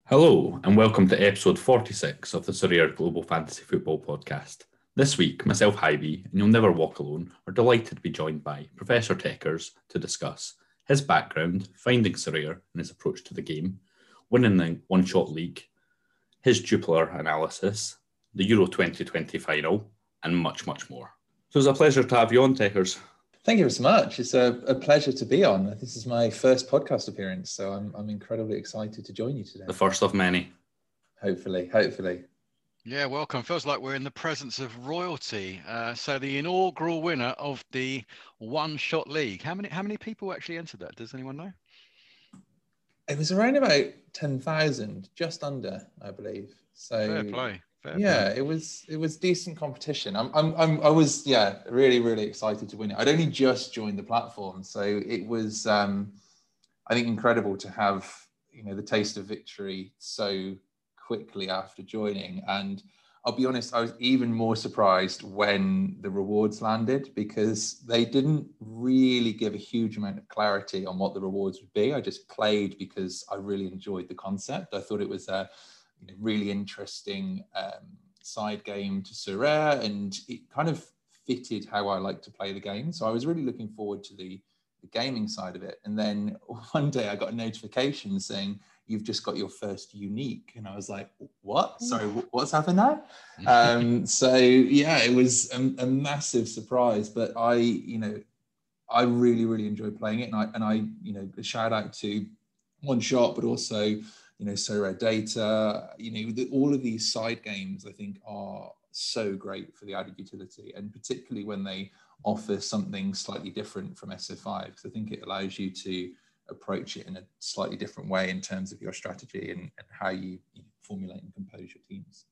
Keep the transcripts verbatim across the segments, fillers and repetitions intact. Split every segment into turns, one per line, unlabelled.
Hello, and welcome to episode forty-six of the Surveyor Global Fantasy Football Podcast. This week, myself, Hyvie, and You'll Never Walk Alone, are delighted to be joined by Professor Techers to discuss his background, finding Surveyor and his approach to the game, winning the one-shot league, his Jupiler analysis, the Euro twenty twenty final, and much, much more. So it's a pleasure to have you on, Techers.
Thank you so much. It's a, a pleasure to be on. This is my first podcast appearance, so I'm I'm incredibly excited to join you today.
The first of many.
Hopefully, hopefully.
Yeah, welcome. Feels like we're in the presence of royalty. Uh, so the inaugural winner of the one-shot league. How many how many people actually entered that? Does anyone know?
It was around about ten thousand, just under, I believe. So
Fair play. Fair
yeah,
play.
it was it was decent competition. I'm, I'm I'm I was yeah really really excited to win it. I'd only just joined the platform, so it was um, I think incredible to have you know the taste of victory so quickly after joining. And I'll be honest, I was even more surprised when the rewards landed, because they didn't really give a huge amount of clarity on what the rewards would be. I just played because I really enjoyed the concept. I thought it was a you know, really interesting um, side game to Sorare, and it kind of fitted how I like to play the game. So I was really looking forward to the, the gaming side of it. And then one day I got a notification saying, "You've just got your first unique." And I was like, what? Sorry, what's happened now? um, so yeah, it was a, a massive surprise, but I, you know, I really, really enjoyed playing it. And I, and I, you know, a shout out to One Shot, but also, you know, Sorare Data, you know, the, all of these side games I think are so great for the added utility, and particularly when they offer something slightly different from S F I, because I think it allows you to approach it in a slightly different way in terms of your strategy and, and how you, you know, formulate and compose your teams.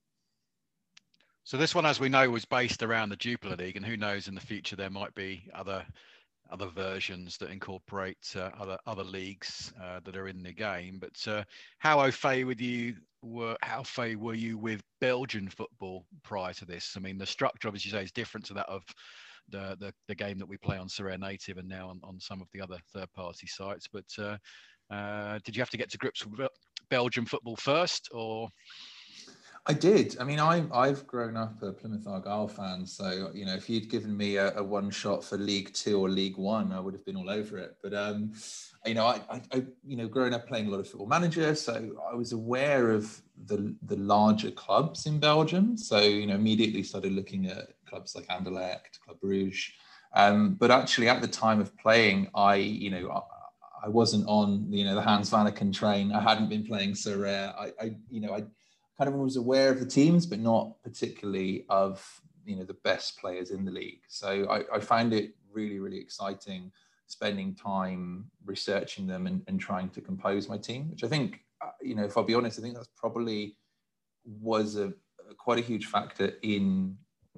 So this one, as we know, was based around the Jupiler League, and who knows, in the future there might be other other versions that incorporate uh, other other leagues uh, that are in the game. But uh, how au fait with you were how au fait were you with Belgian football prior to this? I mean, the structure, obviously, you say, is different to that of the the, the game that we play on Sorare Native and now on, on some of the other third-party sites. But uh, uh, did you have to get to grips with Belgian football first, or?
I did. I mean, I, I've grown up a Plymouth Argyle fan, so, you know, if you'd given me a, a one shot for League Two or League One, I would have been all over it. But, um, you know, I, I, I, you know, growing up playing a lot of Football Manager, so I was aware of the the larger clubs in Belgium. So, you know, immediately started looking at clubs like Anderlecht, Club Brugge. Um, but actually, at the time of playing, I, you know, I, I wasn't on, you know, the Hans Vanaken train. I hadn't been playing Sorare. I, I, you know, I kind of was aware of the teams, but not particularly of, you know, the best players in the league. So I, I found it really, really exciting spending time researching them and, and trying to compose my team, which I think, you know, if I'll be honest, I think that's probably was a, a quite a huge factor in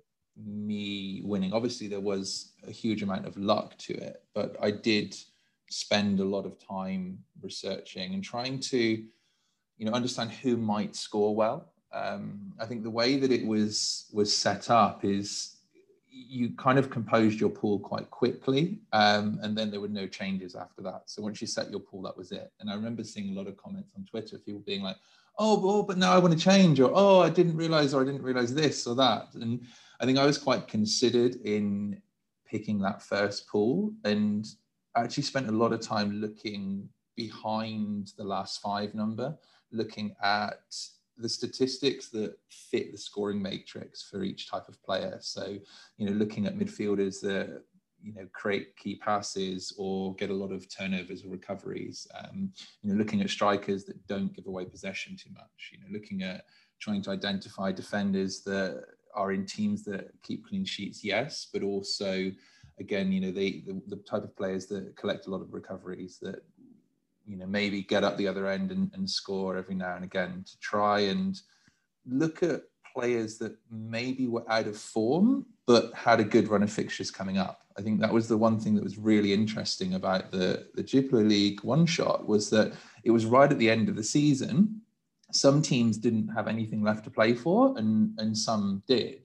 me winning. Obviously, there was a huge amount of luck to it, but I did spend a lot of time researching and trying to, you know, understand who might score well. Um, I think the way that it was was set up is you kind of composed your pool quite quickly, um, and then there were no changes after that. So once you set your pool, that was it. And I remember seeing a lot of comments on Twitter, people being like, "Oh, well, but now I want to change," or "Oh, I didn't realize," or "I didn't realize this or that." And I think I was quite considered in picking that first pool, and I actually spent a lot of time looking behind the last five number, looking at the statistics that fit the scoring matrix for each type of player. So, you know, looking at midfielders that, you know, create key passes or get a lot of turnovers or recoveries, um, you know, looking at strikers that don't give away possession too much, you know, looking at trying to identify defenders that are in teams that keep clean sheets, yes, but also, again, you know, they, the, the type of players that collect a lot of recoveries, that, you know, maybe get up the other end and, and score every now and again, to try and look at players that maybe were out of form, but had a good run of fixtures coming up. I think that was the one thing that was really interesting about the, the Jupiler League one shot, was that it was right at the end of the season. Some teams didn't have anything left to play for, and, and some did.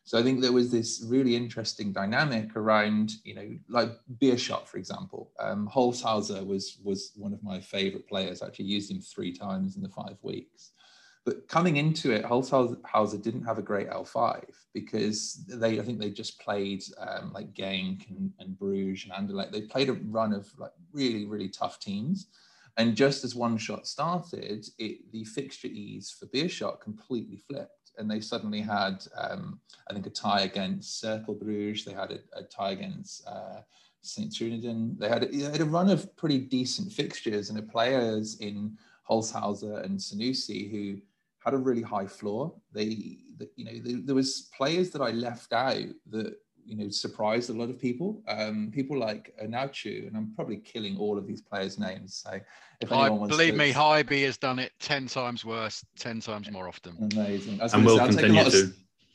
So I think there was this really interesting dynamic around, you know, like Beerschot, for example. Um, Holzhauser was, was one of my favorite players. I actually used him three times in the five weeks. But coming into it, Holzhauser didn't have a great L five because they, I think they just played um, like Genk and, and Bruges and Anderlecht. They played a run of like really, really tough teams. And just as One Shot started, it, the fixture ease for Beerschot completely flipped. And they suddenly had, um, I think, a tie against Cercle Bruges. They had a, a tie against uh, Saint Trinidan. They had, a, they had a run of pretty decent fixtures and the players in Holzhauser and Sanusi who had a really high floor. They, the, you know, they, there was players that I left out that, you know, surprised a lot of people. Um, people like Anauchu, and I'm probably killing all of these players' names. So if anyone
I,
wants
believe
to,
me, Hybe has done it ten times worse, ten times more often.
Amazing. I was
and
we'll
will continue to.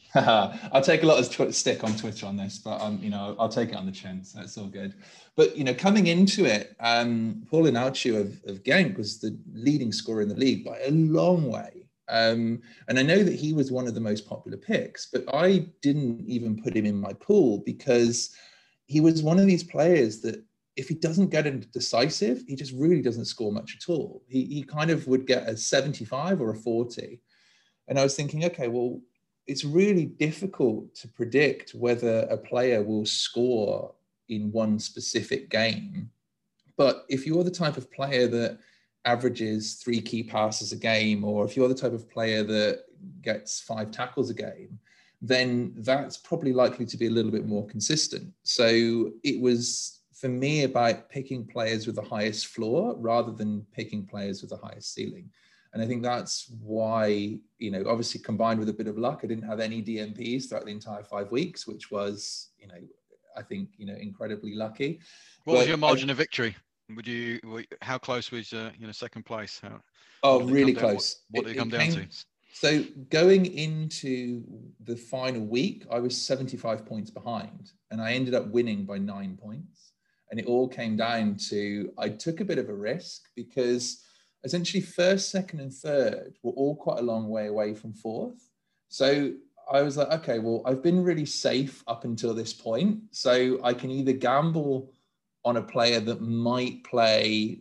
I'll take a lot of tw- stick on Twitter on this, but um, you know, I'll take it on the chin, so it's all good. But you know, coming into it, um, Paul Anauchu of, of Genk was the leading scorer in the league by a long way. Um, and I know that he was one of the most popular picks, but I didn't even put him in my pool because he was one of these players that if he doesn't get into decisive, he just really doesn't score much at all. He, he kind of would get a seventy-five or a forty. And I was thinking, okay, well, it's really difficult to predict whether a player will score in one specific game. But if you're the type of player that averages three key passes a game, or if you're the type of player that gets five tackles a game, then that's probably likely to be a little bit more consistent. So it was, for me, about picking players with the highest floor rather than picking players with the highest ceiling. And I think that's why, you know, obviously combined with a bit of luck, I didn't have any D M Ps throughout the entire five weeks, which was, you know, I think, you know, incredibly lucky.
What
but
was your margin
I,
of victory? Would you, how close was, uh, you know, second place? How,
oh,
what
really
down,
close.
What, what
it,
did it come
it
down
came,
to?
So going into the final week, I was seventy-five points behind and I ended up winning by nine points. And it all came down to, I took a bit of a risk because essentially first, second and third were all quite a long way away from fourth. So I was like, okay, well, I've been really safe up until this point. So I can either gamble on a player that might play,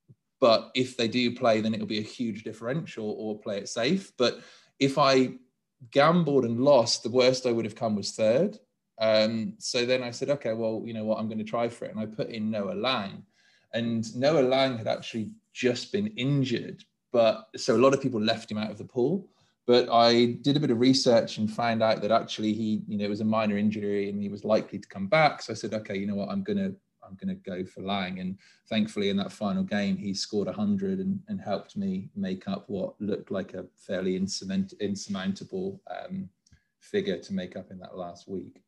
but if they do play, then it'll be a huge differential, or play it safe. But if I gambled and lost, the worst I would have come was third. Um, so then I said, okay, well, you know what, I'm going to try for it. And I put in Noah Lang. And Noah Lang had actually just been injured. But so a lot of people left him out of the pool. But I did a bit of research and found out that actually he, you know, it was a minor injury and he was likely to come back. So I said, okay, you know what, I'm going to I'm going to go for Lang. And thankfully in that final game, he scored one hundred and, and helped me make up what looked like a fairly insurmount, insurmountable um, figure to make up in that last week.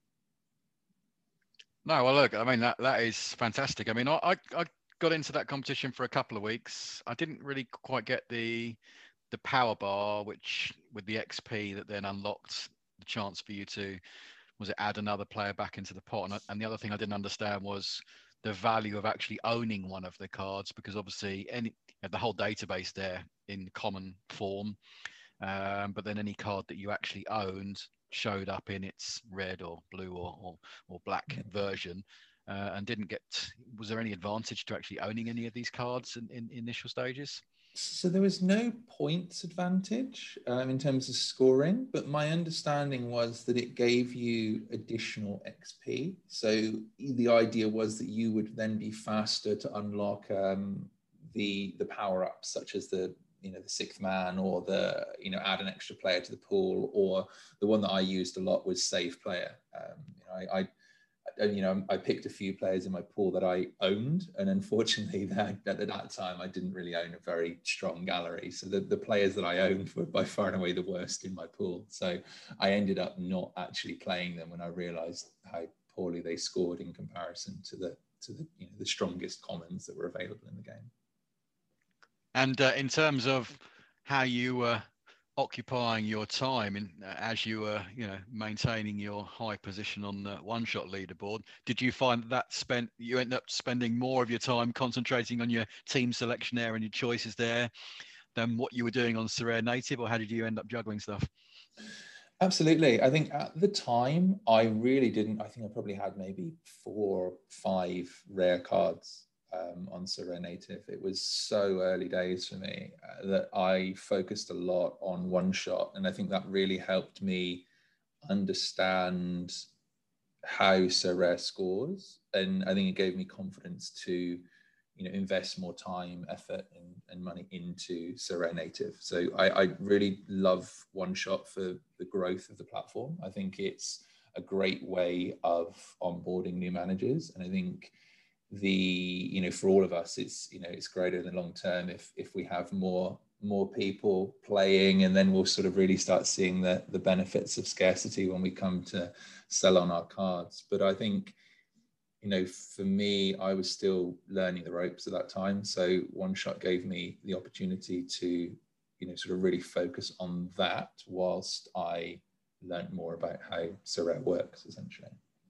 No, well, look, I mean, that, that is fantastic. I mean, I, I, I got into that competition for a couple of weeks. I didn't really quite get the the power bar, which with the X P that then unlocked the chance for you to, was it add another player back into the pot? And, and the other thing I didn't understand was the value of actually owning one of the cards, because obviously any the whole database there in common form, um, but then any card that you actually owned showed up in its red or blue or or, or black version, uh, and didn't get. Was there any advantage to actually owning any of these cards in, in initial stages?
So there was no points advantage um, in terms of scoring, but my understanding was that it gave you additional X P. So the idea was that you would then be faster to unlock um, the the power ups, such as the you know the sixth man, or the you know add an extra player to the pool, or the one that I used a lot was save player. Um, you know, I, I you know, I picked a few players in my pool that I owned, and unfortunately, that, at that time, I didn't really own a very strong gallery. So the, the players that I owned were by far and away the worst in my pool. So I ended up not actually playing them when I realised how poorly they scored in comparison to the to the you know the strongest commons that were available in the game.
And uh, in terms of how you were uh, occupying your time in, uh, as you were, you know, maintaining your high position on the one-shot leaderboard, did you find that spent you end up spending more of your time concentrating on your team selection there and your choices there than what you were doing on Sorare Native, or how did you end up juggling stuff?
Absolutely. I think at the time, I really didn't. I think I probably had maybe four or five rare cards um, on Sorare Native. It was so early days for me uh, that I focused a lot on one shot. And I think that really helped me understand how Sorare scores. And I think it gave me confidence to, you know, invest more time, effort, and, and money into Sorare Native. So I, I really love One Shot for the growth of the platform. I think it's a great way of onboarding new managers, and I think the you know for all of us, it's you know it's greater in the long term if if we have more more people playing, and then we'll sort of really start seeing the the benefits of scarcity when we come to sell on our cards. But I think, you know, for me, I was still learning the ropes at that time. So One Shot gave me the opportunity to, you know, sort of really focus on that whilst I learned more about how Sorare works, essentially.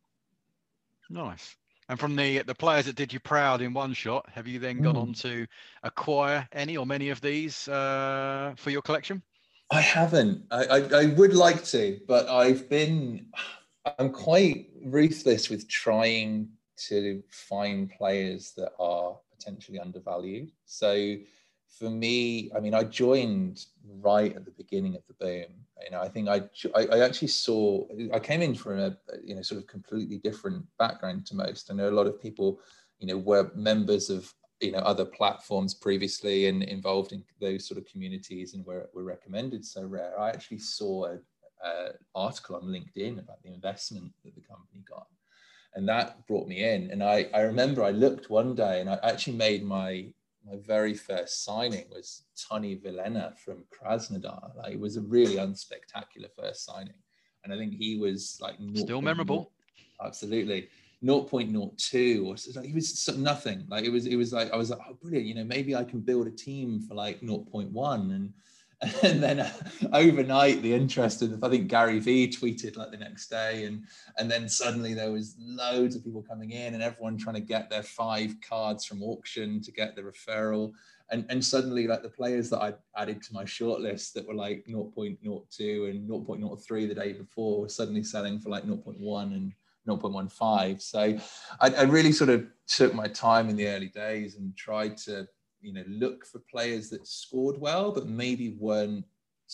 Nice. And from the the players that did you proud in One Shot, have you then gone mm. on to acquire any or many of these uh, for your collection?
I haven't. I, I, I would like to, but I've been, I'm quite ruthless with trying to find players that are potentially undervalued. So for me, I mean, I joined right at the beginning of the boom. You know, I think I, I actually saw, I came in from a, you know, sort of completely different background to most. I know a lot of people, you know, were members of, you know, other platforms previously and involved in those sort of communities and were, were recommended Sorare. I actually saw an article on LinkedIn about the investment that the company got. And that brought me in. And I, I remember I looked one day and I actually made my, my very first signing was Tony Vilena from Krasnodar. Like, it was a really unspectacular first signing. And I think he was like...
Still memorable.
zero, absolutely. zero point zero two or like, he was nothing. Like it was, it was like, I was like, oh, brilliant. You know, maybe I can build a team for like zero point one. And And then uh, overnight, the interest in, I think Gary Vee tweeted like the next day, and and then suddenly there was loads of people coming in, and everyone trying to get their five cards from auction to get the referral, and and suddenly like the players that I added to my shortlist that were like zero point zero two and zero point zero three the day before were suddenly selling for like zero point one and zero point one five. So I, I really sort of took my time in the early days and tried to, you know, look for players that scored well, but maybe weren't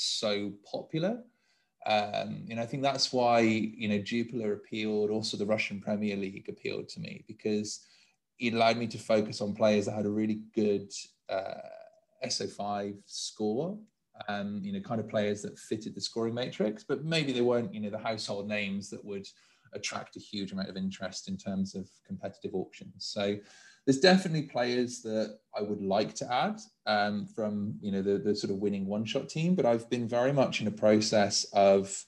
so popular. Um, and I think that's why, you know, Jupiler appealed, also the Russian Premier League appealed to me, because it allowed me to focus on players that had a really good uh, S O five score, um, you know, kind of players that fitted the scoring matrix, but maybe they weren't, you know, the household names that would attract a huge amount of interest in terms of competitive auctions. So there's definitely players that I would like to add um, from, you know, the, the sort of winning one-shot team, but I've been very much in a process of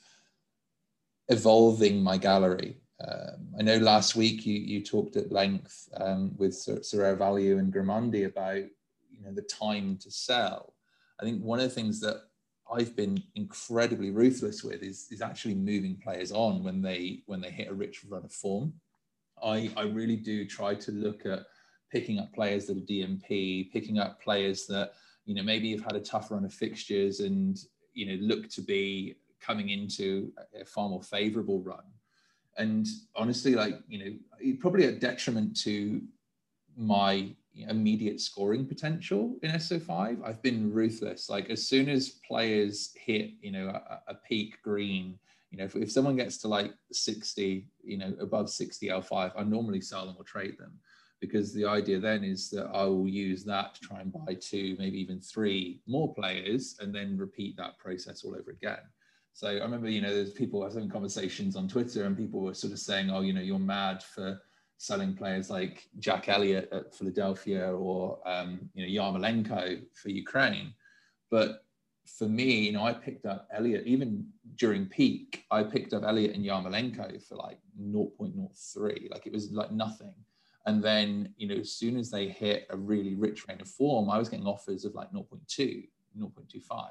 evolving my gallery. Um, I know last week you, you talked at length um, with Sorare Value and Grimandi about, you know, the time to sell. I think one of the things that I've been incredibly ruthless with is, is actually moving players on when they when they hit a rich run of form. I, I really do try to look at picking up players that are D M P, picking up players that, you know, maybe have had a tough run of fixtures and, you know, look to be coming into a far more favorable run. And honestly, like, you know, probably a detriment to my immediate scoring potential in S O five, I've been ruthless. Like, as soon as players hit, you know, a, a peak green, you know, if, if someone gets to like sixty, you know, above sixty L five, I normally sell them or trade them, because the idea then is that I will use that to try and buy two, maybe even three more players, and then repeat that process all over again. So I remember, you know, there's people, I was having conversations on Twitter, and people were sort of saying, oh, you know, you're mad for selling players like Jack Elliott at Philadelphia or, um, you know, Yarmolenko for Ukraine. But for me, you know, I picked up Elliott, even during peak, I picked up Elliott and Yarmolenko for like zero point zero three, like it was like nothing. And then, you know, as soon as they hit a really rich reign of form, I was getting offers of like zero point two, zero point two five.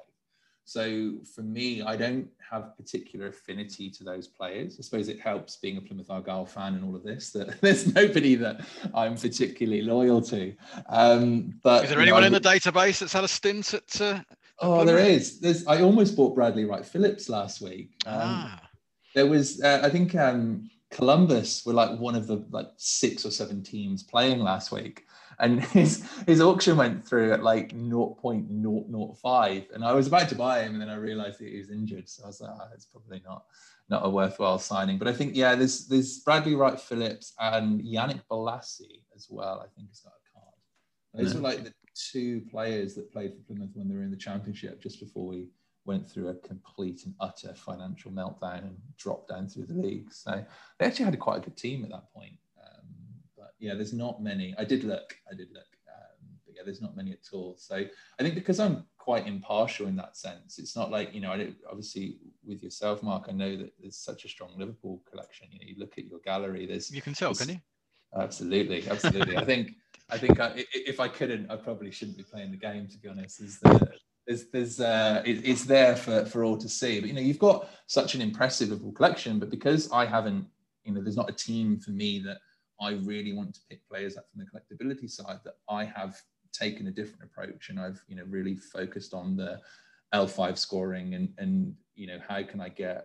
So for me, I don't have particular affinity to those players. I suppose it helps being a Plymouth Argyle fan and all of this, that there's nobody that I'm particularly loyal to. Um, but
is there anyone know, in the database that's had a stint at uh,
Oh, there is. There's. I almost bought Bradley Wright Phillips last week. Um,
Ah.
There was, uh, I think, um, Columbus were like one of the like six or seven teams playing last week, and his his auction went through at like zero point zero zero five, and I was about to buy him, and then I realised that he was injured, so I was like, oh, it's probably not not a worthwhile signing. But I think, yeah, there's there's Bradley Wright Phillips and Yannick Bolasie as well. I think has got a card. Those
Yeah.
were like the two players that played for Plymouth when they were in the Championship just before we went through a complete and utter financial meltdown and dropped down through the league. So they actually had quite a good team at that point. Um, but yeah, there's not many. I did look, I did look. Um, but yeah, there's not many at all. So I think because I'm quite impartial in that sense, it's not like, you know, I don't, obviously with yourself, Mark, I know that there's such a strong Liverpool collection. You know, you look at your gallery, there's...
You can tell, can you?
Absolutely, absolutely. I think I think I, if I couldn't, I probably shouldn't be playing the game, to be honest. Is the There's, there's, uh, it, it's there for, for all to see. But, you know, you've got such an impressive Liverpool collection, but because I haven't, you know, there's not a team for me that I really want to pick players up from the collectability side, that I have taken a different approach, and I've, you know, really focused on the L five scoring and, and, you know, how can I get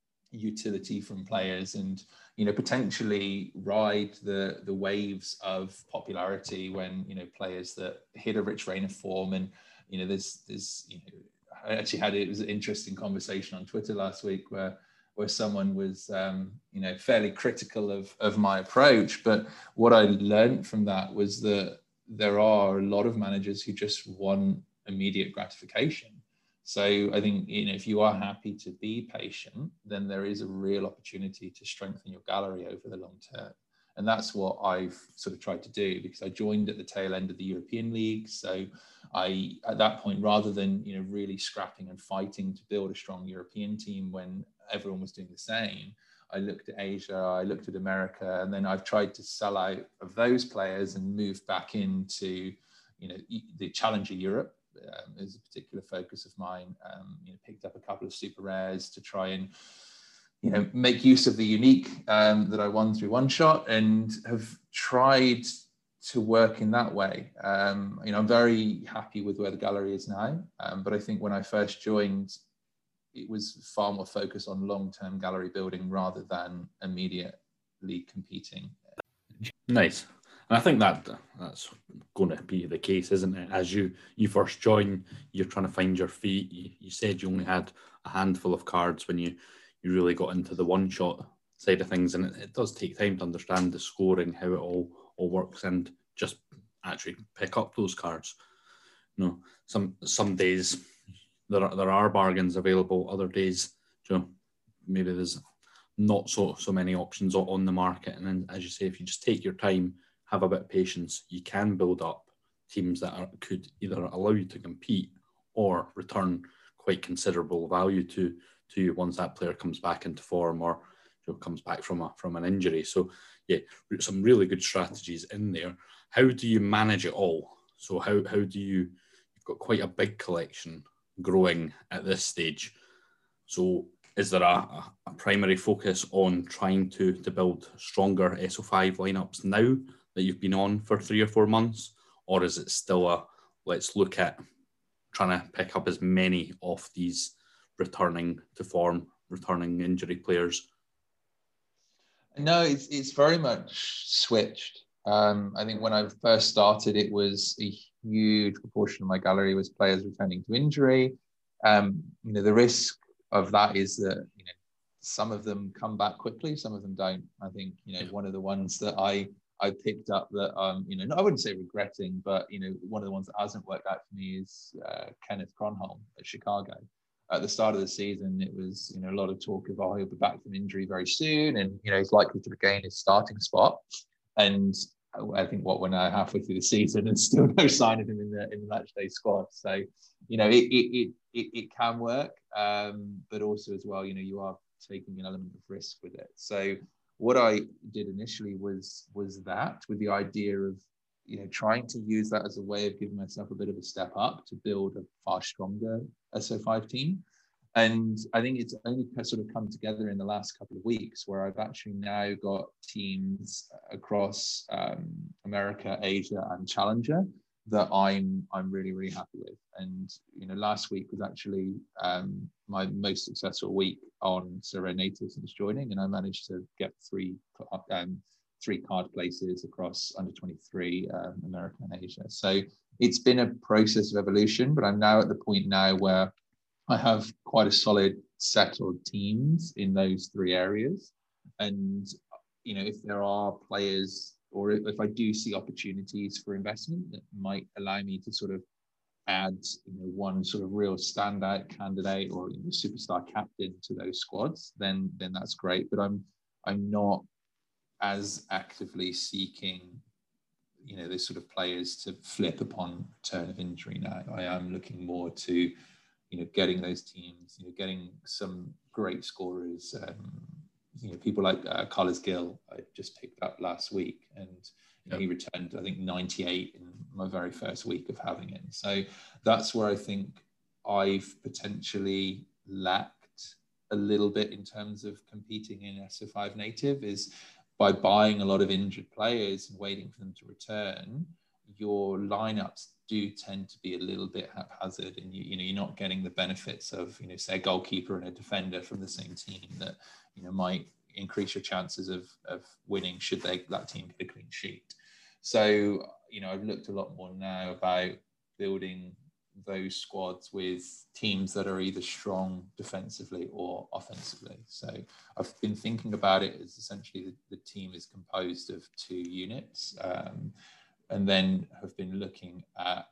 utility from players and, you know, potentially ride the the waves of popularity when, you know, players that hit a rich reign of form. And, you know, there's, there's, you know, I actually had, it was an interesting conversation on Twitter last week where, where someone was, um, you know, fairly critical of, of my approach. But what I learned from that was that there are a lot of managers who just want immediate gratification. So I think, you know, if you are happy to be patient, then there is a real opportunity to strengthen your gallery over the long term. And that's what I've sort of tried to do, because I joined at the tail end of the European League. So I, at that point, rather than, you know, really scrapping and fighting to build a strong European team when everyone was doing the same, I looked at Asia, I looked at America, and then I've tried to sell out of those players and move back into, you know, the Challenger Europe. Um, is a particular focus of mine. Um, you know, picked up a couple of super rares to try and, you know, make use of the unique um, that I won through One Shot, and have tried to work in that way. Um, you know, I'm very happy with where the gallery is now, um, but I think when I first joined, it was far more focused on long-term gallery building rather than immediately competing.
Nice. And I think that that's going to be the case, isn't it? As you you first join, you're trying to find your feet. You, you said you only had a handful of cards when you, you really got into the one-shot side of things, and it, it does take time to understand the scoring, how it all, all works, and just actually pick up those cards. You know, some some days there are, there are bargains available. Other days, you know, maybe there's not so so many options on the market. And then, as you say, if you just take your time, have a bit of patience, you can build up teams that are, could either allow you to compete or return quite considerable value to, to you once that player comes back into form, or, you know, comes back from a from an injury. So yeah, some really good strategies in there. How do you manage it all? So how how do you, you've got quite a big collection growing at this stage. So is there a, a primary focus on trying to, to build stronger S O five lineups now that you've been on for three or four months? Or is it still a, let's look at trying to pick up as many of these returning to form, returning injury players?
No, it's, it's very much switched. Um, I think when I first started, it was a huge proportion of my gallery was players returning to injury. Um, you know, the risk of that is that, you know, some of them come back quickly, some of them don't. I think, you know, one of the ones that I I picked up that, um, you know, I wouldn't say regretting, but, you know, one of the ones that hasn't worked out for me is uh, Kenneth Kronholm at Chicago. At the start of the season, it was, you know, a lot of talk of, oh, he'll be back from injury very soon, and, you know, he's likely to regain his starting spot. And I think what we're now halfway through the season and still no sign of him in the in the matchday squad. So, you know, it it it it can work, um, but also as well, you know, you are taking an element of risk with it. So what I did initially was was that, with the idea of, you know, trying to use that as a way of giving myself a bit of a step up to build a far stronger S O five team. And I think it's only sort of come together in the last couple of weeks where I've actually now got teams across um, America, Asia, and Challenger. that I'm I'm really really happy with. And you know, last week was actually um, my most successful week on Sorare Native since joining, and I managed to get three um, three card places across under twenty-three, um, America and Asia. So it's been a process of evolution, but I'm now at the point now where I have quite a solid set of teams in those three areas. And, you know, if there are players or if I do see opportunities for investment that might allow me to sort of add, you know, one sort of real standout candidate or, you know, superstar captain to those squads, then then that's great. But I'm I'm not as actively seeking, you know, those sort of players to flip upon turn of injury now. I am looking more to, you know, getting those teams, you know, getting some great scorers. Um, you know, people like uh, Carlos Gil, I just picked up last week, and you know, he returned, I think, ninety-eight in my very first week of having him. So that's where I think I've potentially lacked a little bit in terms of competing in S O five native, is by buying a lot of injured players and waiting for them to return, your lineups do tend to be a little bit haphazard, and you, you know, you're not getting the benefits of, you know, say a goalkeeper and a defender from the same team that, you know, might increase your chances of, of winning should they that team get a clean sheet. So, you know, I've looked a lot more now about building those squads with teams that are either strong defensively or offensively. So I've been thinking about it as essentially the, the team is composed of two units, um, and then have been looking at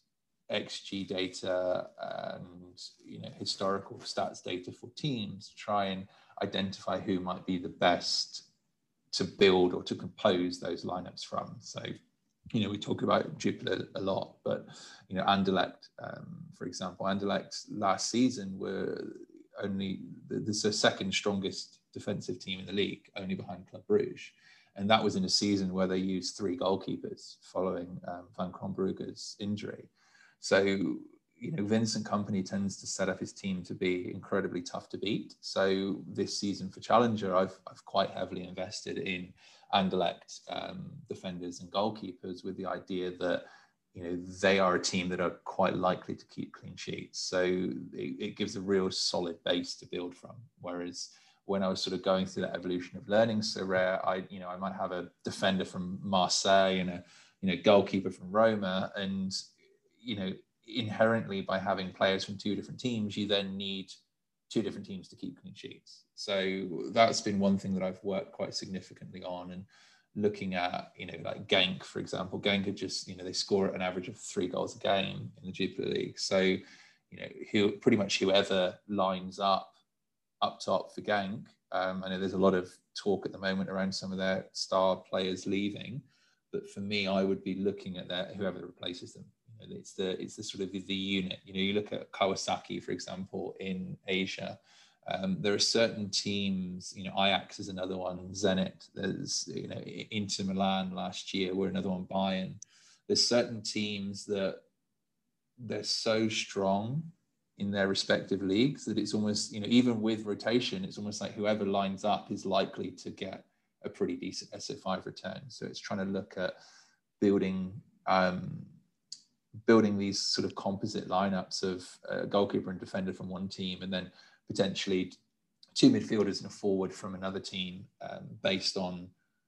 X G data and, you know, historical stats data for teams to try and identify who might be the best to build or to compose those lineups from. So, you know, we talk about Jupiler a lot, but, you know, Anderlecht, um, for example, Anderlecht last season were only, there's the second strongest defensive team in the league, only behind Club Brugge. And that was in a season where they used three goalkeepers following um, Van Krombrugge's injury. So, you know, Vincent Kompany tends to set up his team to be incredibly tough to beat. So this season for Challenger, I've, I've quite heavily invested in Anderlecht um, defenders and goalkeepers with the idea that, you know, they are a team that are quite likely to keep clean sheets. So it, it gives a real solid base to build from. Whereas when I was sort of going through that evolution of learning Sorare, I, you know, I might have a defender from Marseille and a, you know, goalkeeper from Roma, and, you know, inherently by having players from two different teams, you then need two different teams to keep clean sheets. So that's been one thing that I've worked quite significantly on, and looking at, you know, like Genk, for example. Genk are just, you know, they score at an average of three goals a game in the Jupiler League. So, you know, who pretty much whoever lines up up top for Genk, um, I know there's a lot of talk at the moment around some of their star players leaving, but for me, I would be looking at that whoever replaces them. You know, it's the it's the sort of the, the unit. You know, you look at Kawasaki, for example, in Asia. Um, there are certain teams, you know, Ajax is another one, Zenit, there's, you know, Inter Milan last year were another one, Bayern. There's certain teams that they're so strong in their respective leagues that it's almost, you know, even with rotation, it's almost like whoever lines up is likely to get a pretty decent S O five return. So it's trying to look at building um, building these sort of composite lineups of a goalkeeper and defender from one team, and then potentially two midfielders and a forward from another team, um, based on,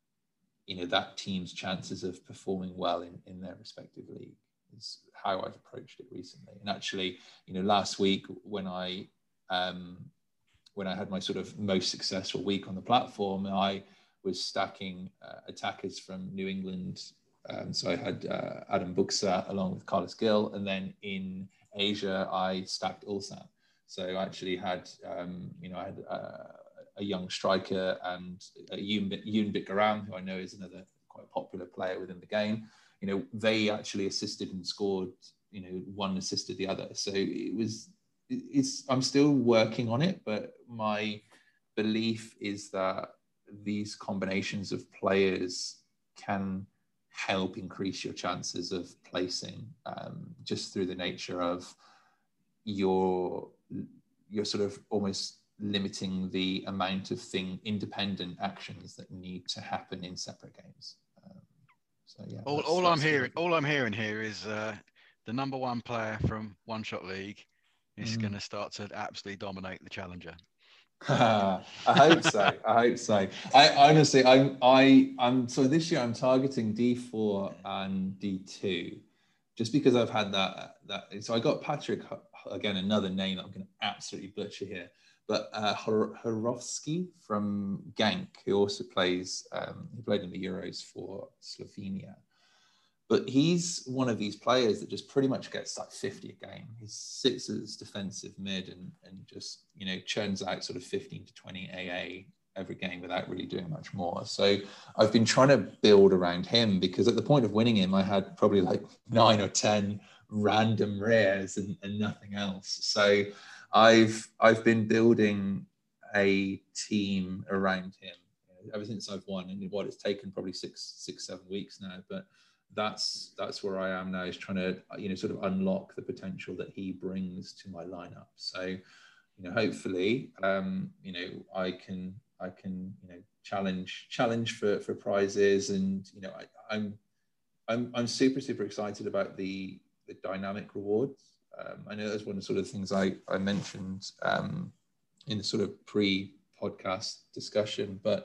you know, that team's chances of performing well in, in their respective league, is how I've approached it recently. And actually, you know, last week when I um, when I had my sort of most successful week on the platform, I was stacking uh, attackers from New England. Um, so I had uh, Adam Buxa along with Carlos Gil, and then in Asia I stacked Ulsan. So I actually had, um, you know, I had uh, a young striker and uh, Yoon Bit Garam, who I know is another quite popular player within the game. You know, they actually assisted and scored, you know, one assisted the other. So it was, it's, I'm still working on it, but my belief is that these combinations of players can help increase your chances of placing, um, just through the nature of your, you're sort of almost limiting the amount of thing independent actions that need to happen in separate games. Um, So yeah.
All,
that's,
all
that's
I'm hearing, all I'm hearing here is uh, the number one player from One Shot League is
Mm.
going to start to absolutely dominate the challenger.
I hope so. I hope so. I honestly, I, I, I'm so this year I'm targeting D four and D two, just because I've had that. That so I got Patrick, again, another name that I'm going to absolutely butcher here, but uh, Horovsky from Genk, who also plays. Um, he played in the Euros for Slovenia. But he's one of these players that just pretty much gets like fifty a game. He sits as defensive mid and, and just, you know, churns out sort of fifteen to twenty A A every game without really doing much more. So I've been trying to build around him, because at the point of winning him, I had probably like nine or ten random rares and, and nothing else. So I've I've been building a team around him ever since I've won. And what, it's taken probably six, six, seven weeks now, but that's that's where I am now, is trying to, you know, sort of unlock the potential that he brings to my lineup. So, you know, hopefully, um, you know, I can I can you know challenge challenge for for prizes, and you know, I, I'm I'm I'm super super excited about the the dynamic rewards. Um, I know that's one of the sort of things I I mentioned um, in the sort of pre-podcast discussion, but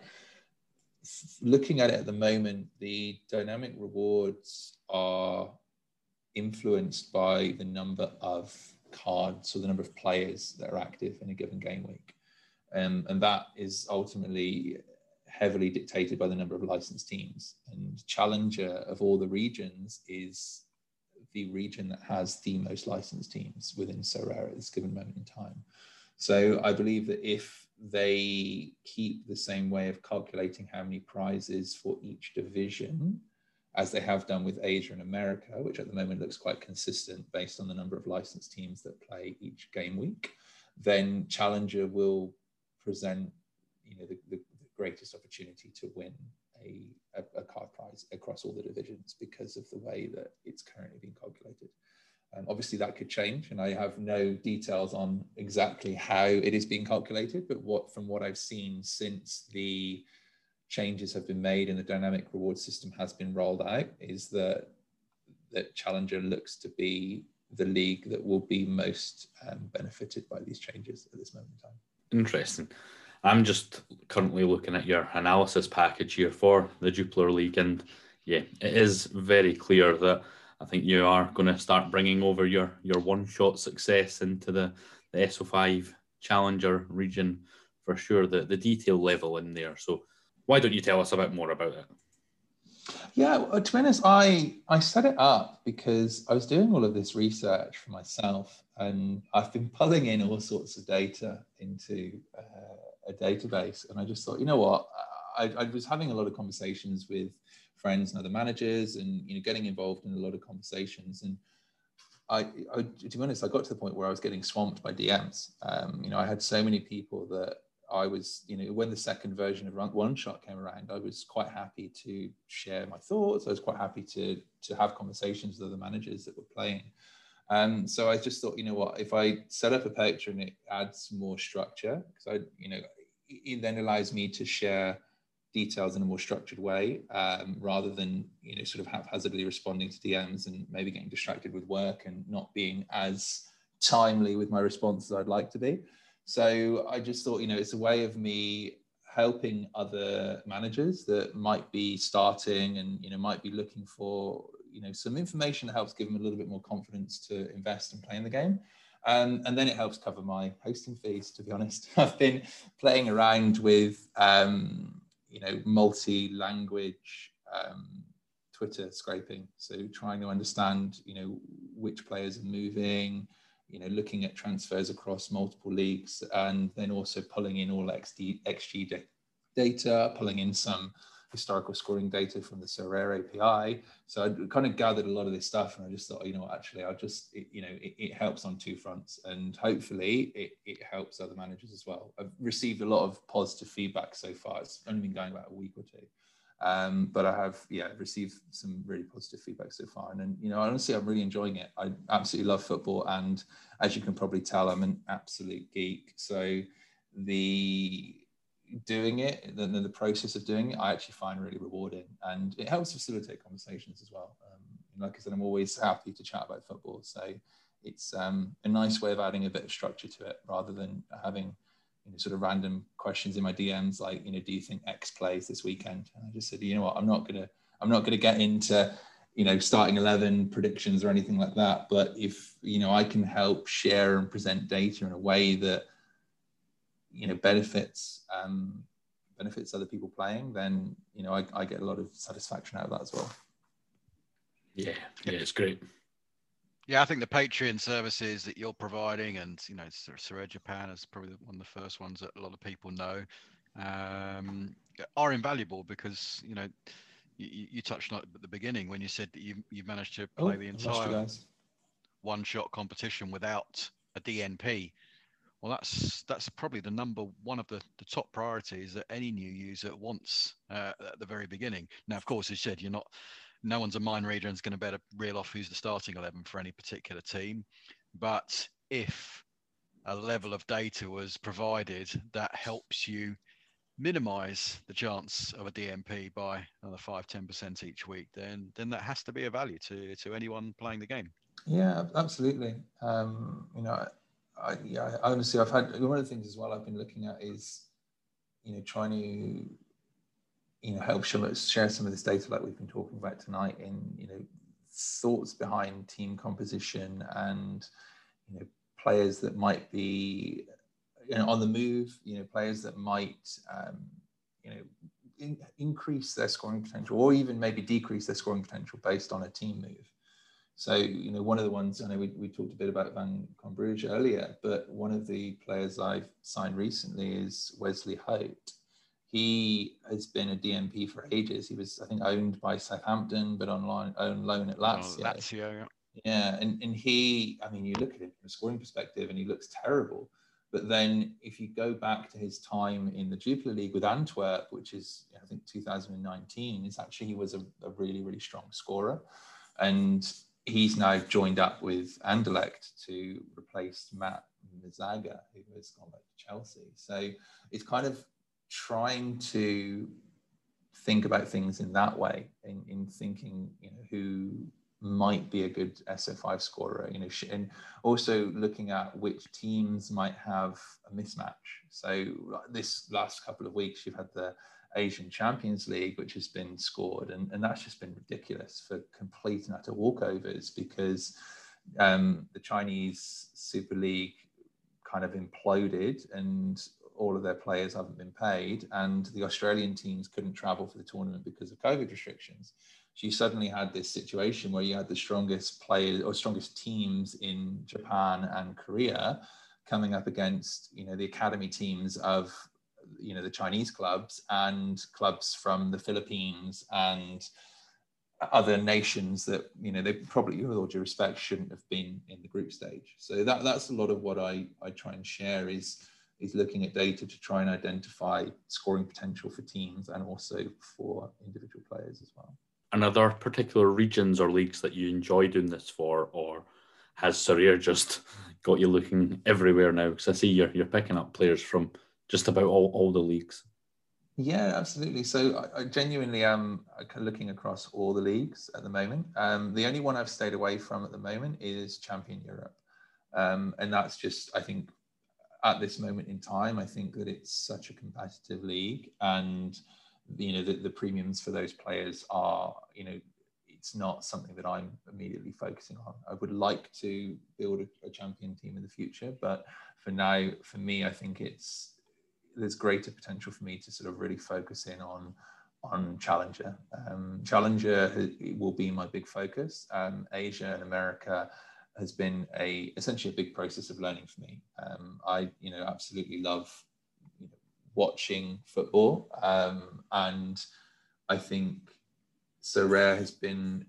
looking at it at the moment, the dynamic rewards are influenced by the number of cards or the number of players that are active in a given game week. Um, and that is ultimately heavily dictated by the number of licensed teams. And Challenger of all the regions is the region that has the most licensed teams within Sorare at this given moment in time. So I believe that if they keep the same way of calculating how many prizes for each division as they have done with Asia and America, which at the moment looks quite consistent based on the number of licensed teams that play each game week, then Challenger will present, you know, the, the, the greatest opportunity to win a, a, a card prize across all the divisions because of the way that it's currently being calculated. Um, obviously, that could change, and I have no details on exactly how it is being calculated. But what, from what I've seen since the changes have been made and the dynamic reward system has been rolled out, is that that Challenger looks to be the league that will be most um, benefited by these changes at this moment in time.
Interesting. I'm just currently looking at your analysis package here for the Jupiler League, and yeah, it is very clear that I think you are going to start bringing over your, your one-shot success into the, the S O five Challenger region for sure, the, the detail level in there. So why don't you tell us a bit more about it?
Yeah, well, to be honest, I, I set it up because I was doing all of this research for myself, and I've been pulling in all sorts of data into uh, a database. And I just thought, you know what, I, I was having a lot of conversations with friends and other managers, and you know, getting involved in a lot of conversations. And I, I, to be honest, I got to the point where I was getting swamped by D Ms. Um, you know, I had so many people that I was, you know, when the second version of One Shot came around, I was quite happy to share my thoughts. I was quite happy to to have conversations with other managers that were playing. Um, so I just thought, you know what, if I set up a picture and it adds more structure, because I, you know, it then allows me to share details in a more structured way, um, rather than, you know, sort of haphazardly responding to D Ms and maybe getting distracted with work and not being as timely with my response as I'd like to be. So I just thought, you know, it's a way of me helping other managers that might be starting and, you know, might be looking for, you know, some information that helps give them a little bit more confidence to invest and play in the game. Um, and then it helps cover my hosting fees, to be honest. I've been playing around with, um, you know, multi-language um, Twitter scraping. So trying to understand, you know, which players are moving, you know, looking at transfers across multiple leagues, and then also pulling in all X G data, pulling in some historical scoring data from the Sorare A P I. So I kind of gathered a lot of this stuff, and I just thought, you know what, actually, I'll just, it, you know, it, it helps on two fronts, and hopefully it, it helps other managers as well. I've received a lot of positive feedback so far. It's only been going about a week or two. Um, but I have, yeah, received some really positive feedback so far. And then, you know, honestly, I'm really enjoying it. I absolutely love football. And as you can probably tell, I'm an absolute geek. So the, doing it, the, the process of doing it, I actually find really rewarding, and it helps facilitate conversations as well. Um, like I said, I'm always happy to chat about football, so it's um, a nice way of adding a bit of structure to it, rather than having, you know, sort of random questions in my D Ms like, you know, do you think X plays this weekend? And I just said, you know what, I'm not gonna, I'm not gonna get into, you know, starting eleven predictions or anything like that. But if, you know, I can help share and present data in a way that, you know, benefits um, benefits other people playing, then, you know, I, I get a lot of satisfaction out of that as well.
Yeah, yeah, it's great.
Yeah, I think the Patreon services that you're providing, and, you know, Sorare Japan is probably one of the first ones that a lot of people know, um, are invaluable, because, you know, you, you touched on it at the beginning when you said that you you managed to play
Oh,
the
I've lost you
entire
guys.
one-shot competition without a D N P. Well, that's that's probably the number one of the, the top priorities that any new user wants uh, at the very beginning. Now, of course, as you said, you're not, no one's a mind reader and is going to better reel off who's the starting eleven for any particular team. But if a level of data was provided that helps you minimize the chance of a D M P by another five, ten percent each week, then then that has to be a value to to anyone playing the game.
Yeah, absolutely. Um, you know, I, yeah, honestly, I've had, one of the things as well I've been looking at is, you know, trying to, you know, help share some of this data like we've been talking about tonight, in, you know, thoughts behind team composition, and, you know, players that might be, you know, on the move, you know, players that might, um, you know, in, increase their scoring potential, or even maybe decrease their scoring potential based on a team move. So, you know, one of the ones, I know we, we talked a bit about Van Conbrugge earlier, but one of the players I've signed recently is Wesley Hout. He has been a D M P for ages. He was, I think, owned by Southampton, but on loan, on loan at Lazio.
Lazio, yeah.
Yeah, and, and he, I mean, you look at him from a scoring perspective and he looks terrible. But then if you go back to his time in the Jupiler League with Antwerp, which is, I think, two thousand nineteen, it's actually, he was a, a really, really strong scorer. And he's now joined up with Anderlecht to replace Matt Mizaga, who has gone back to Chelsea. So it's kind of trying to think about things in that way, in, in thinking, you know, who might be a good S O five scorer, you know, and also looking at which teams might have a mismatch. So this last couple of weeks, you've had the Asian Champions League, which has been scored, and, and that's just been ridiculous for complete and utter walkovers, because um, the Chinese Super League kind of imploded and all of their players haven't been paid, and the Australian teams couldn't travel for the tournament because of COVID restrictions. So you suddenly had this situation where you had the strongest players or strongest teams in Japan and Korea coming up against, you know, the academy teams of, you know, the Chinese clubs and clubs from the Philippines and other nations that, you know, they probably, with all due respect, shouldn't have been in the group stage. So that that's a lot of what I, I try and share, is is looking at data to try and identify scoring potential for teams and also for individual players as well.
And are there particular regions or leagues that you enjoy doing this for, or has Sorare just got you looking everywhere now? Because I see you're you're picking up players from just about all, all the leagues.
Yeah, absolutely. So I, I genuinely am looking across all the leagues at the moment. Um, the only one I've stayed away from at the moment is Champion Europe. Um, and that's just, I think, at this moment in time, I think that it's such a competitive league, and, you know, the, the premiums for those players are, you know, it's not something that I'm immediately focusing on. I would like to build a, a champion team in the future, but for now, for me, I think it's, there's greater potential for me to sort of really focus in on on Challenger. Um, Challenger will be my big focus. Um, Asia and America has been a essentially a big process of learning for me. Um, I, you know, absolutely love, you know, watching football, um, and I think Sorare has been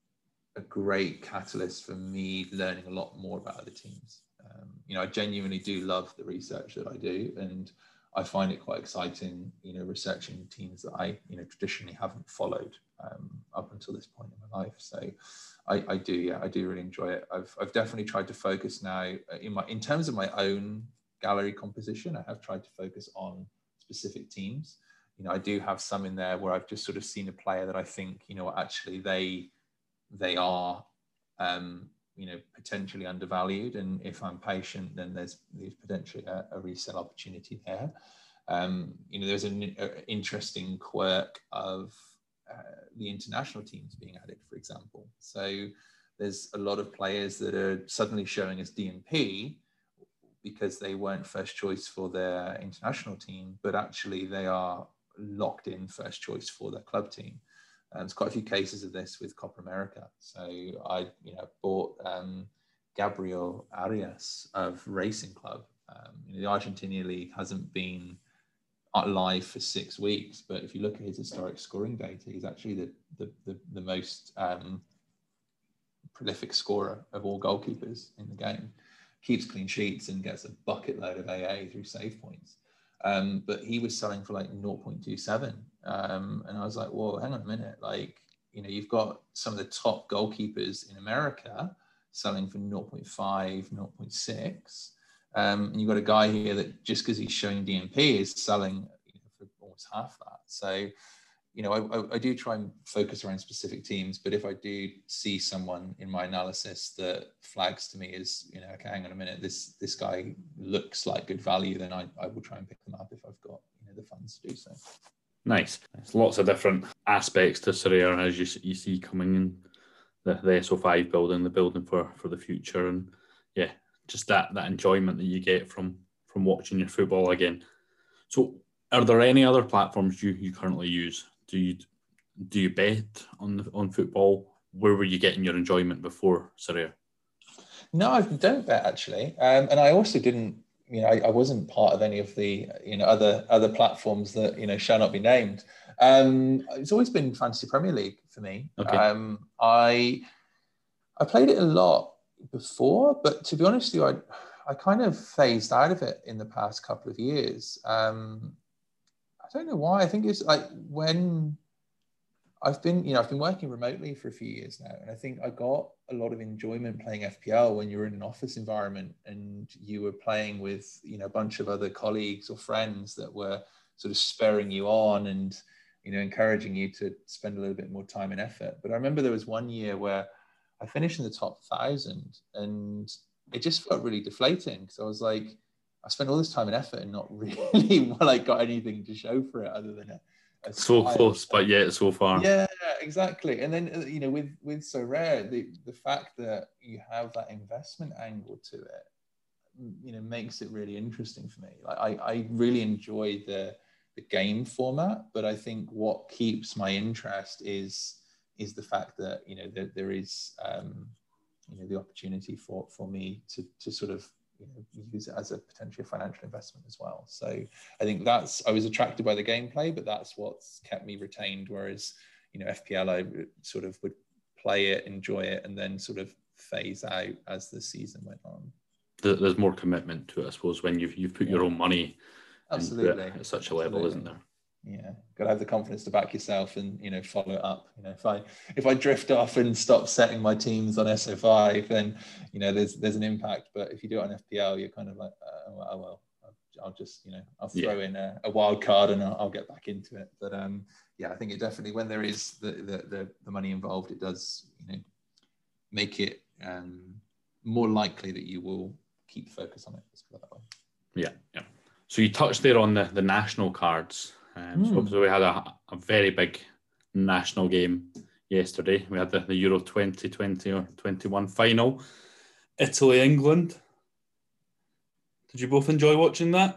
a great catalyst for me learning a lot more about other teams. Um, you know, I genuinely do love the research that I do, and I find it quite exciting, you know, researching teams that I, you know, traditionally haven't followed um, up until this point in my life. So I, I do, yeah, I do really enjoy it. I've, I've definitely tried to focus now in my, in terms of my own gallery composition. I have tried to focus on specific teams. You know, I do have some in there where I've just sort of seen a player that I think, you know, actually they they are, um, you know, potentially undervalued. And if I'm patient, then there's, there's potentially a, a resale opportunity there. Um, you know, there's an interesting quirk of uh, the international teams being added, for example. So there's a lot of players that are suddenly showing as D M P because they weren't first choice for their international team, but actually they are locked in first choice for their club team. And there's quite a few cases of this with Copa America. So I, you know, bought um, Gabriel Arias of Racing Club. Um, you know, the Argentina League hasn't been live for six weeks, but if you look at his historic scoring data, he's actually the the the, the most um, prolific scorer of all goalkeepers in the game. Keeps clean sheets and gets a bucket load of A A through save points. Um, but he was selling for like zero point two seven. Um, and I was like, well, hang on a minute. Like, you know, you've got some of the top goalkeepers in America selling for zero point five, zero point six. Um, and you've got a guy here that just because he's showing D M P is selling, you know, for almost half that. So, you know, I, I, I do try and focus around specific teams, but if I do see someone in my analysis that flags to me as, you know, okay, hang on a minute, this this guy looks like good value, then I, I will try and pick them up if I've got, you know, the funds to do so.
Nice. There's lots of different aspects to Sorare as you, you see coming in, the, the S O five building, the building for, for the future, and yeah, just that that enjoyment that you get from from watching your football again. So are there any other platforms you, you currently use? Do you do you bet on the, on football? Where were you getting your enjoyment before Sorare?
No, I don't bet actually, um, and I also didn't. You know, I, I wasn't part of any of the you know other other platforms that you know shall not be named. Um, it's always been Fantasy Premier League for me.
Okay.
Um, I I played it a lot before, but to be honest with you, I I kind of phased out of it in the past couple of years. Um, I don't know why. I think it's like when I've been, you know, I've been working remotely for a few years now, and I think I got a lot of enjoyment playing F P L when you're in an office environment and you were playing with, you know, a bunch of other colleagues or friends that were sort of spurring you on and, you know, encouraging you to spend a little bit more time and effort. But I remember there was one year where I finished in the top thousand, and it just felt really deflating because I was like, I spent all this time and effort and not really like got anything to show for it other than a, a
so
smile.
close, but yet so far.
Yeah, exactly. And then you know, with with Sorare, the the fact that you have that investment angle to it, you know, makes it really interesting for me. Like I I really enjoy the the game format, but I think what keeps my interest is is the fact that you know that there is um, you know the opportunity for for me to to sort of you know, use it as a potentially financial investment as well. So I think that's, I was attracted by the gameplay, but that's what's kept me retained. Whereas, you know, F P L, I sort of would play it, enjoy it, and then sort of phase out as the season went on.
There's more commitment to it, I suppose, when you've, you've put yeah. your own money
Absolutely.
into it at such a
Absolutely.
level, isn't there?
Yeah, got to have the confidence to back yourself and, you know, follow it up. You know, if I if I drift off and stop setting my teams on S O five, then, you know, there's there's an impact. But if you do it on F P L, you're kind of like, oh, oh well, I'll just, you know, I'll throw yeah. in a, a wild card and I'll, I'll get back into it. But um, yeah, I think it definitely, when there is the the the, the money involved, it does, you know, make it um, more likely that you will keep focus on it. Let's put it that way.
Yeah, yeah. So you touched there on the the national cards. Um, mm. So obviously we had a, a very big national game yesterday. We had the, the Euro twenty twenty or twenty-one final, Italy, England. Did you both enjoy watching that?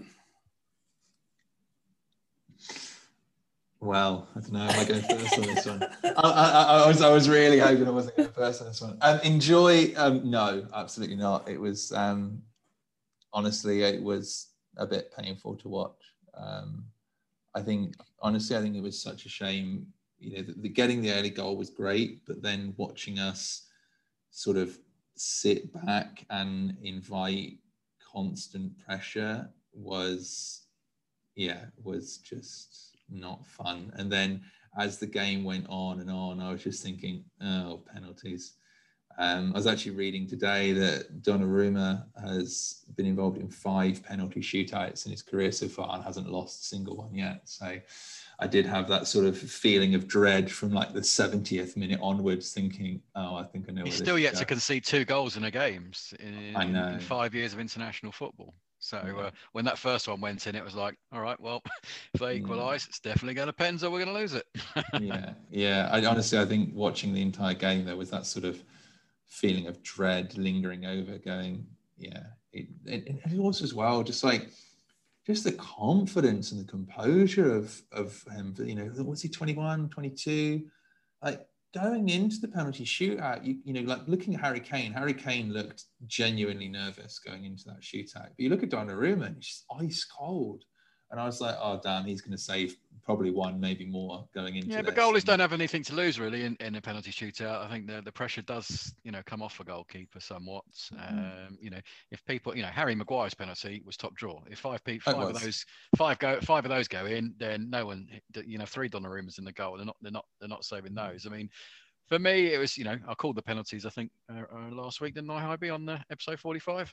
Well, I don't know. Am I going first on this one? I, I, I was I was really hoping I wasn't going first on this one. Um, enjoy? Um, no, absolutely not. It was um, honestly, it was a bit painful to watch. Um, I think, honestly, I think it was such a shame. You know, the, the getting the early goal was great, but then watching us sort of sit back and invite constant pressure was, yeah, was just not fun. And then as the game went on and on, I was just thinking, oh, penalties. Um, I was actually reading today that Donnarumma has been involved in five penalty shootouts in his career so far and hasn't lost a single one yet. So I did have that sort of feeling of dread from like the seventieth minute onwards, thinking, oh, I think I know.
He's
where
still
this
yet
is
to
going.
concede two goals in a game in,
I
in,
know.
in five years of international football. So
Yeah.
uh, when that first one went in, it was like, all right, well, if they
Yeah.
equalise, it's definitely going to Pens or we're going to lose it.
yeah, yeah. I honestly, I think watching the entire game, there was that sort of feeling of dread lingering over, going, yeah. It, it, it also as well, just like, just the confidence and the composure of of him. You know, was he twenty-one, twenty-two? Like going into the penalty shootout, you you know, like looking at Harry Kane. Harry Kane looked genuinely nervous going into that shootout. But you look at Donnarumma, and he's just ice cold. And I was like, oh damn, he's going to save probably one, maybe more going into.
Yeah, but
this.
goalies
And,
don't have anything to lose really in, in a penalty shootout. I think the the pressure does, you know, come off a goalkeeper somewhat. Um, you know, if people, you know, Harry Maguire's penalty was top draw. If five people, five of those, five go, five of those go in, then no one, you know, three Donnarummas in the goal. They're not, they're not, they're not saving those. I mean, for me, it was, you know, I called the penalties. I think uh, uh, last week, didn't I, Hybie, on uh, episode forty-five?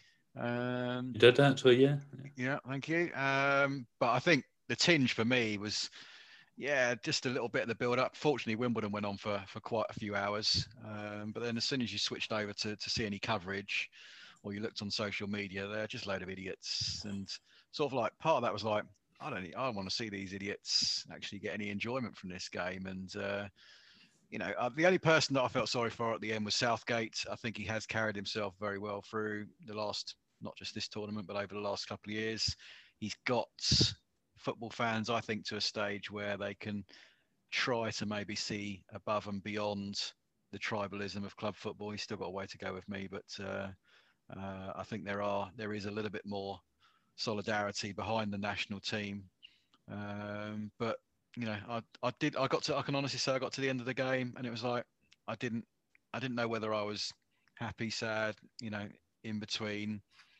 Um,
You did actually, yeah.
Yeah, thank you. Um, but I think the tinge for me was, yeah, just a little bit of the build-up. Fortunately, Wimbledon went on for for quite a few hours. Um, but then as soon as you switched over to to see any coverage, or you looked on social media, they're just a load of idiots. And sort of like part of that was like, I don't, I want to see these idiots actually get any enjoyment from this game. And uh, you know, uh, the only person that I felt sorry for at the end was Southgate. I think he has carried himself very well through the last, not just this tournament, but over the last couple of years. He's got football fans, I think, to a stage where they can try to maybe see above and beyond the tribalism of club football. He's still got a way to go with me, but uh, uh, I think there are there is a little bit more solidarity behind the national team. Um, but you know, I I did I got to I can honestly say I got to the end of the game and it was like I didn't I didn't know whether I was happy, sad, you know, in between.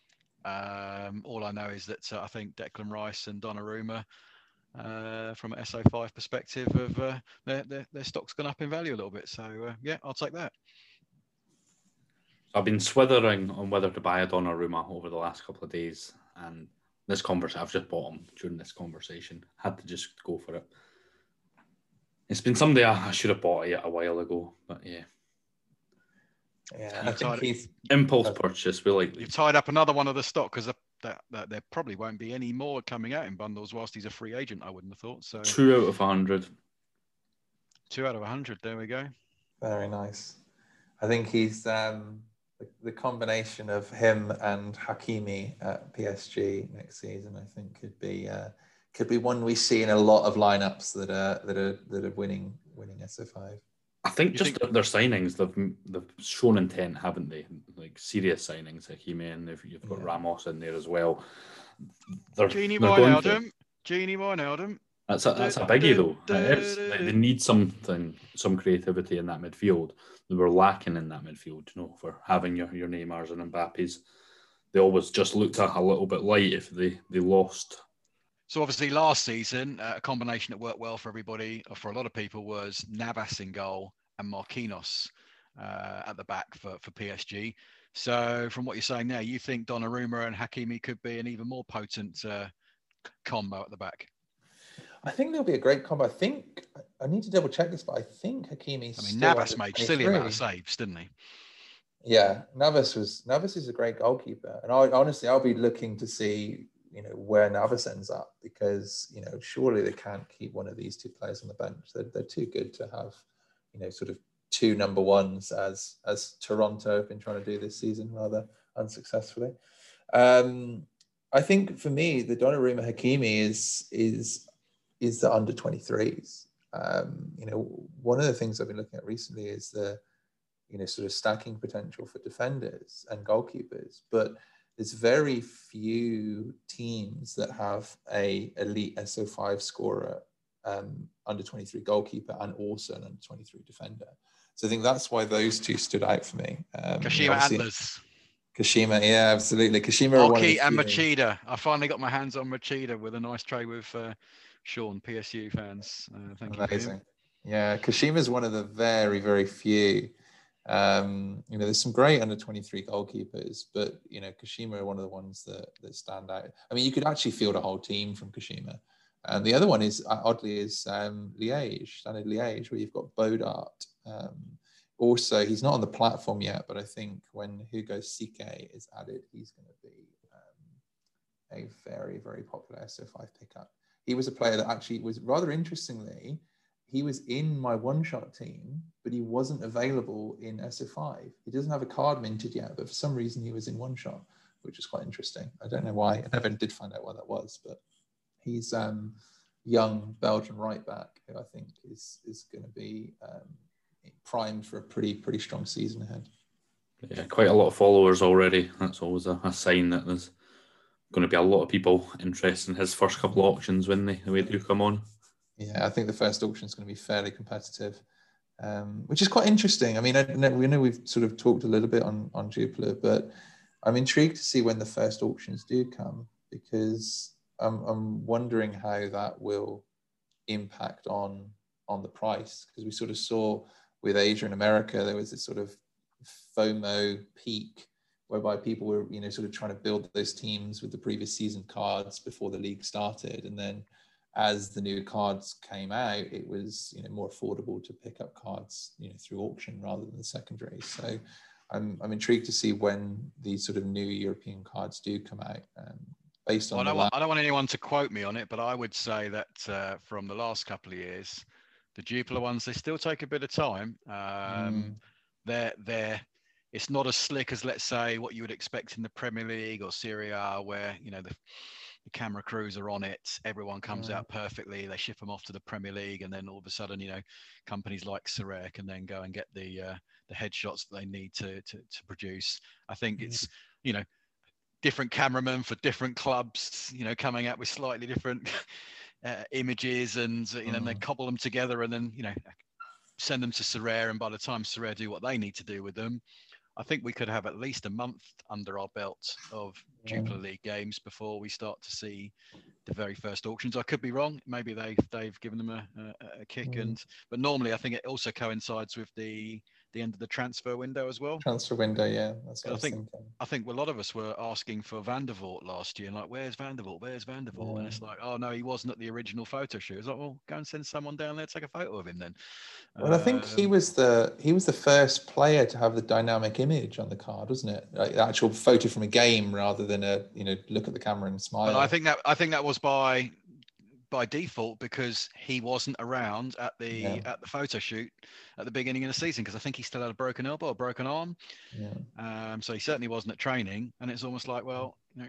Um, all I know is that uh, I think Declan Rice and Donnarumma, uh, from an S O five perspective, of uh, their, their their stock's gone up in value a little bit. So uh, yeah, I'll take that.
I've been swithering on whether to buy a Donnarumma over the last couple of days, and this conversation, I've just bought him during this conversation. Had to just go for it. It's been somebody I, I should have bought it a while ago, but yeah.
Yeah, I think he's
impulse purchase. We like
you've tied up another one of the stock because that, that there probably won't be any more coming out in bundles whilst he's a free agent. I wouldn't have thought so.
Two out of a hundred.
Two out of a hundred. There we go.
Very nice. I think he's um, the, the combination of him and Hakimi at P S G next season. I think could be uh, could be one we see in a lot of lineups that are that are that are winning winning S O five.
I think
you
just
think...
their signings, they've they've shown intent, haven't they? Like serious signings, Hakimi, and you've got yeah. Ramos in there as well.
They're, Genie Wijnaldum. Genie Wijnaldum.
That's a, that's a biggie, though. It is. Like, they need something, some creativity in that midfield. They were lacking in that midfield, you know, for having your, your Neymars and Mbappes. They always just looked a, a little bit light if they, they lost.
So obviously last season, uh, a combination that worked well for everybody, or for a lot of people, was Navas in goal and Marquinhos uh, at the back for, for P S G. So from what you're saying now, you think Donnarumma and Hakimi could be an even more potent uh, combo at the back?
I think there'll be a great combo. I think, I need to double check this, but I think Hakimi's
I mean, Navas made silly amount of saves, didn't he?
Yeah, Navas was, Navas is a great goalkeeper. And I honestly, I'll be looking to see, you know, where Navas ends up, because, you know, surely they can't keep one of these two players on the bench. They're, they're too good to have, you know, sort of two number ones as as Toronto have been trying to do this season rather unsuccessfully. Um, I think for me, the Donnarumma Hakimi is is is the under twenty-threes. Um, you know, one of the things I've been looking at recently is the, you know, sort of stacking potential for defenders and goalkeepers, but there's very few teams that have a elite S O five scorer, um, under twenty-three goalkeeper, and also an under twenty-three defender. So I think that's why those two stood out for me. Um,
Kashima Antlers.
Kashima, yeah, absolutely. Kashima
Oki and Machida. I finally got my hands on Machida with a nice trade with uh, Sean, P S U fans. Uh, thank
Amazing.
you.
Yeah, Kashima is one of the very, very few Um, you know, there's some great under twenty-three goalkeepers, but you know, Kashima are one of the ones that that stand out. I mean, you could actually field a whole team from Kashima. And the other one is, oddly, is um, Liège, Standard Liège, where you've got Bodart. Um, also, he's not on the platform yet, but I think when Hugo Sike is added, he's going to be um, a very, very popular S O five pickup. He was a player that actually was, rather interestingly, he was in my one-shot team, but he wasn't available in S O five. He doesn't have a card minted yet, but for some reason he was in one-shot, which is quite interesting. I don't know why. I never did find out why that was, but he's um, young Belgian right back who I think is is going to be um, primed for a pretty pretty strong season ahead.
Yeah, quite a lot of followers already. That's always a, a sign that there's going to be a lot of people interested in his first couple of auctions when they, the way they do come on.
Yeah, I think the first auction is going to be fairly competitive, um, which is quite interesting. I mean, I know, we know we've sort of talked a little bit on, on Jupiler, but I'm intrigued to see when the first auctions do come, because I'm, I'm wondering how that will impact on, on the price. Because we sort of saw with Asia and America, there was this sort of FOMO peak whereby people were, you know, sort of trying to build those teams with the previous season cards before the league started. And then as the new cards came out, it was, you know, more affordable to pick up cards, you know, through auction rather than the secondary. So I'm, I'm intrigued to see when these sort of new European cards do come out. Um, based on
well, I, don't
the
want, I don't want anyone to quote me on it, but I would say that uh, from the last couple of years, the Jupiler ones, they still take a bit of time. Um, mm. They're, they're, it's not as slick as, let's say, what you would expect in the Premier League or Serie A, where, you know, the the camera crews are on it, everyone comes mm. out perfectly, they ship them off to the Premier League, and then all of a sudden, you know, companies like Sorare can then go and get the uh, the headshots that they need to, to to produce. I think mm. it's, you know, different cameramen for different clubs, you know, coming out with slightly different uh, images, and, you know, mm. and they cobble them together and then, you know, send them to Sorare, and by the time Sorare do what they need to do with them, I think we could have at least a month under our belt of Jupiler League games before we start to see the very first auctions. I could be wrong. Maybe they've they've given them a, a, a kick, mm. and but normally I think it also coincides with the the end of the transfer window as well.
Transfer window, yeah. That's what I, I was
think.
Thinking.
I think a lot of us were asking for Van der Voort last year, and like, where's Van der Voort? Where's Van der Voort? Yeah. And it's like, oh no, he wasn't at the original photo shoot. It's like, well, go and send someone down there to take a photo of him then.
Well, I think um, he was the he was the first player to have the dynamic image on the card, wasn't it? Like the actual photo from a game rather than a, you know, look at the camera and smile.
But I think that I think that was by by default, because he wasn't around at the yeah. at the photo shoot at the beginning of the season, because I think he still had a broken elbow, a broken arm. Yeah. Um, so he certainly wasn't at training, and it's almost like, well, you know,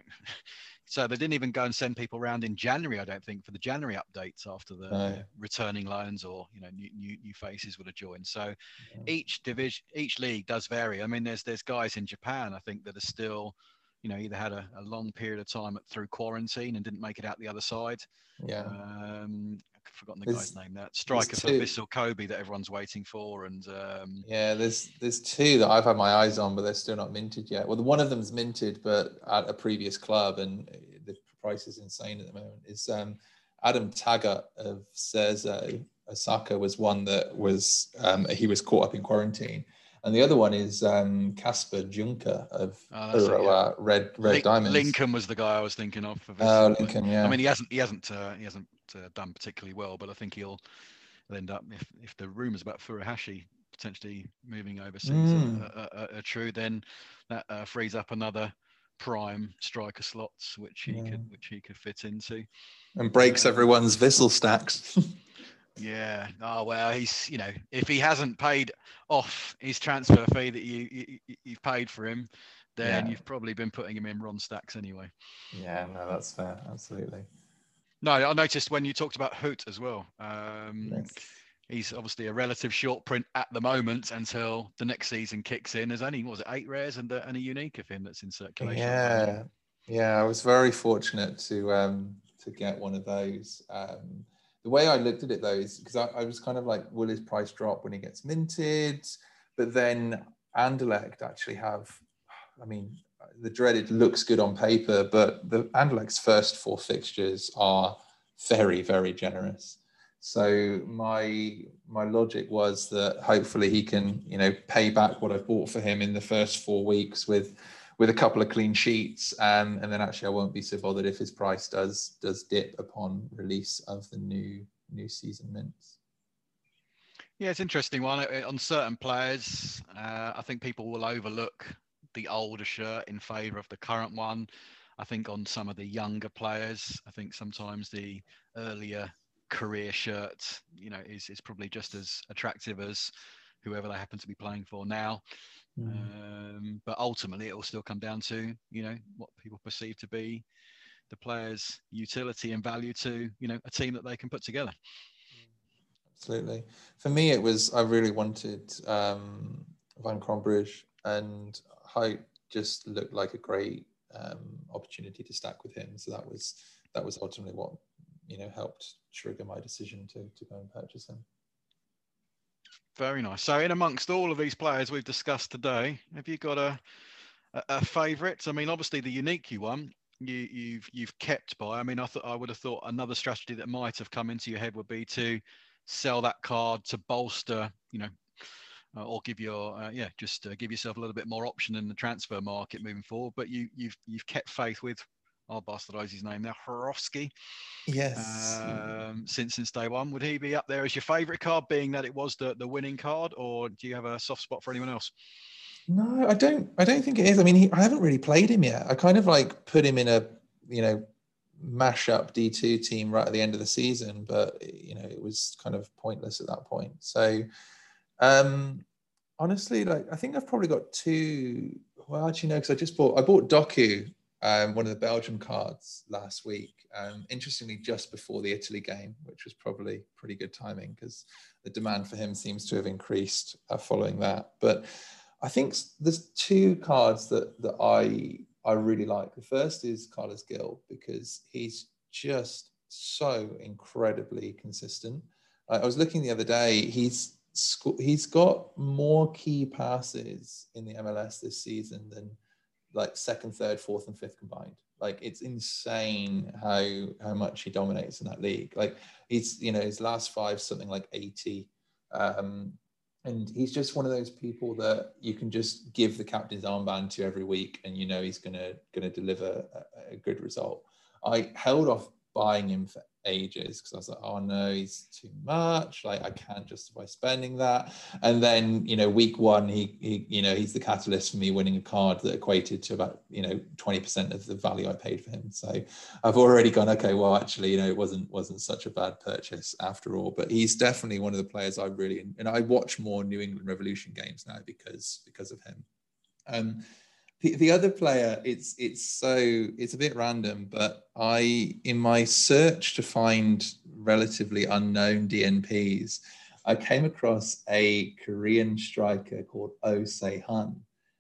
so they didn't even go and send people around in January, I don't think, for the January updates after the no. you know, returning loans or, you know, new, new new faces would have joined. So yeah. each division, each league does vary. I mean, there's there's guys in Japan, I think, that are still, you know, either had a, a long period of time through quarantine and didn't make it out the other side.
Yeah.
Um, I've forgotten the there's, guy's name. That striker for Vissel Kobe that everyone's waiting for. And um,
yeah, there's there's two that I've had my eyes on, but they're still not minted yet. Well, the one of them's minted, but at a previous club, and the price is insane at the moment. Is um, Adam Taggart of Cerezo Osaka was one that was um, he was caught up in quarantine. And the other one is um, Casper Juncker of oh, Urawa, it, yeah. Red Red Link, Diamonds.
Lincoln was the guy I was thinking of. For
oh, uh, Lincoln, yeah.
I mean, he hasn't he hasn't uh, he hasn't uh, done particularly well, but I think he'll end up, if if the rumours about Furuhashi potentially moving overseas mm. are, are, are true, then that uh, frees up another prime striker slots which he yeah. could which he could fit into,
and breaks um, everyone's Vissel stacks.
Yeah. Oh well, he's, you know, if he hasn't paid off his transfer fee that you, you you've paid for him, then yeah. you've probably been putting him in Ron stacks anyway.
Yeah, no, that's fair. Absolutely.
No, I noticed when you talked about Hoot as well. Um, yes. He's obviously a relative short print at the moment until the next season kicks in. There's only, what was it, eight rares and a, and a unique of him that's in circulation.
Yeah, yeah. I was very fortunate to um to get one of those. Um, The way I looked at it though is because I, I was kind of like, will his price drop when he gets minted? But then Anderlecht actually have, I mean, the dreaded looks good on paper, but the Anderlecht's first four fixtures are very, very generous. So my my logic was that hopefully he can, you know, pay back what I've bought for him in the first four weeks with with a couple of clean sheets, um, and then actually I won't be so bothered if his price does does dip upon release of the new new season mints.
Yeah, it's an interesting one. On certain players, uh, I think people will overlook the older shirt in favour of the current one. I think on some of the younger players, I think sometimes the earlier career shirt, you know, is, is probably just as attractive as whoever they happen to be playing for now. Mm. Um, but ultimately, it will still come down to, you know, what people perceive to be the player's utility and value to, you know, a team that they can put together.
Absolutely. For me, it was, I really wanted um, Van Cronbridge, and Height just looked like a great um, opportunity to stack with him. So that was that was ultimately what, you know, helped trigger my decision to, to go and purchase him.
Very nice. So in amongst all of these players we've discussed today, have you got a, a, a favourite? I mean, obviously the unique one you, you've you've kept by. I mean, I thought I would have thought another strategy that might have come into your head would be to sell that card to bolster, you know, uh, or give your uh, yeah, just uh, give yourself a little bit more option in the transfer market moving forward. But you you've you've kept faith with, I'll bastardize his name now, Horowski.
Yes.
Um, since since day one, would he be up there as your favourite card, being that it was the the winning card, or do you have a soft spot for anyone else?
No, I don't. I don't think it is. I mean, he, I haven't really played him yet. I kind of like put him in a, you know, mash up D two team right at the end of the season, but you know, it was kind of pointless at that point. So, um, honestly, like I think I've probably got two. Well, actually, no, because I just bought. I bought Doku, um, one of the Belgium cards last week. Um, interestingly, just before the Italy game, which was probably pretty good timing because the demand for him seems to have increased uh, following that. But I think there's two cards that that I I really like. The first is Carlos Gil, because he's just so incredibly consistent. I was looking the other day, he's he's got more key passes in the M L S this season than like second, third, fourth, and fifth combined. Like it's insane how how much he dominates in that league. Like he's, you know, his last five, something like eighty. Um, And he's just one of those people that you can just give the captain's armband to every week, and you know he's gonna gonna deliver a, a good result. I held off buying him for ages because I was like, oh no, he's too much. Like I can't justify spending that. And then, you know, week one, he, he you know, he's the catalyst for me winning a card that equated to about, you know, twenty percent of the value I paid for him. So I've already gone, okay, well, actually, you know, it wasn't wasn't such a bad purchase after all. But he's definitely one of the players I really, and I watch more New England Revolution games now because because of him. Um, The, the other player, it's it's so it's a bit random, but I, in my search to find relatively unknown D N Ps, I came across a Korean striker called Oh Se-hun,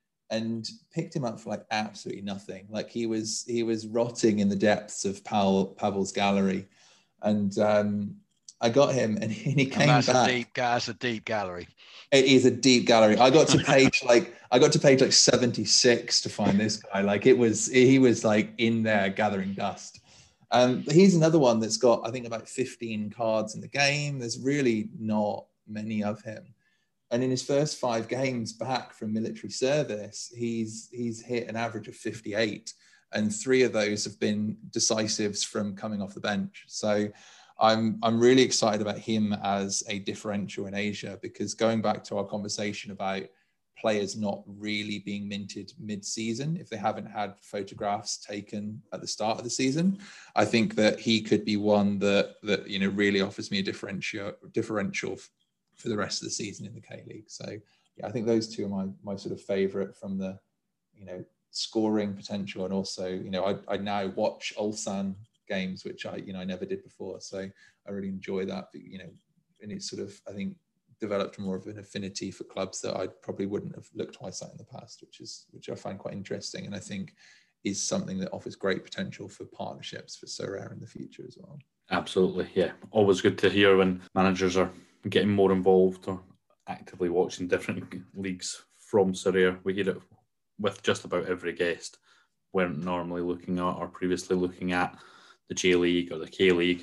and picked him up for like absolutely nothing. Like he was he was rotting in the depths of Pavel, Pavel's gallery, and um, I got him, and he, and he came
and that's
back.
A deep, that's a deep gallery.
It is a deep gallery. I got to page like I got to page like seventy-six to find this guy. Like it was, he was like in there gathering dust. Um, but he's another one that's got, I think, about fifteen cards in the game. There's really not many of him. And in his first five games back from military service, he's he's hit an average of fifty-eight, and three of those have been decisives from coming off the bench. So I'm I'm really excited about him as a differential in Asia, because going back to our conversation about players not really being minted mid-season if they haven't had photographs taken at the start of the season, I think that he could be one that that you know really offers me a differential differential for the rest of the season in the K League. So yeah, I think those two are my my sort of favorite from the you know scoring potential, and also you know I I now watch Ulsan games, which I, you know, I never did before. So I really enjoy that, you know, and it's sort of, I think, developed more of an affinity for clubs that I probably wouldn't have looked twice at in the past, which is, which I find quite interesting. And I think is something that offers great potential for partnerships for Sorare in the future as well.
Absolutely. Yeah. Always good to hear when managers are getting more involved or actively watching different leagues from Sorare. We hear it with just about every guest. Weren't normally looking at or previously looking at the J League or the K League, and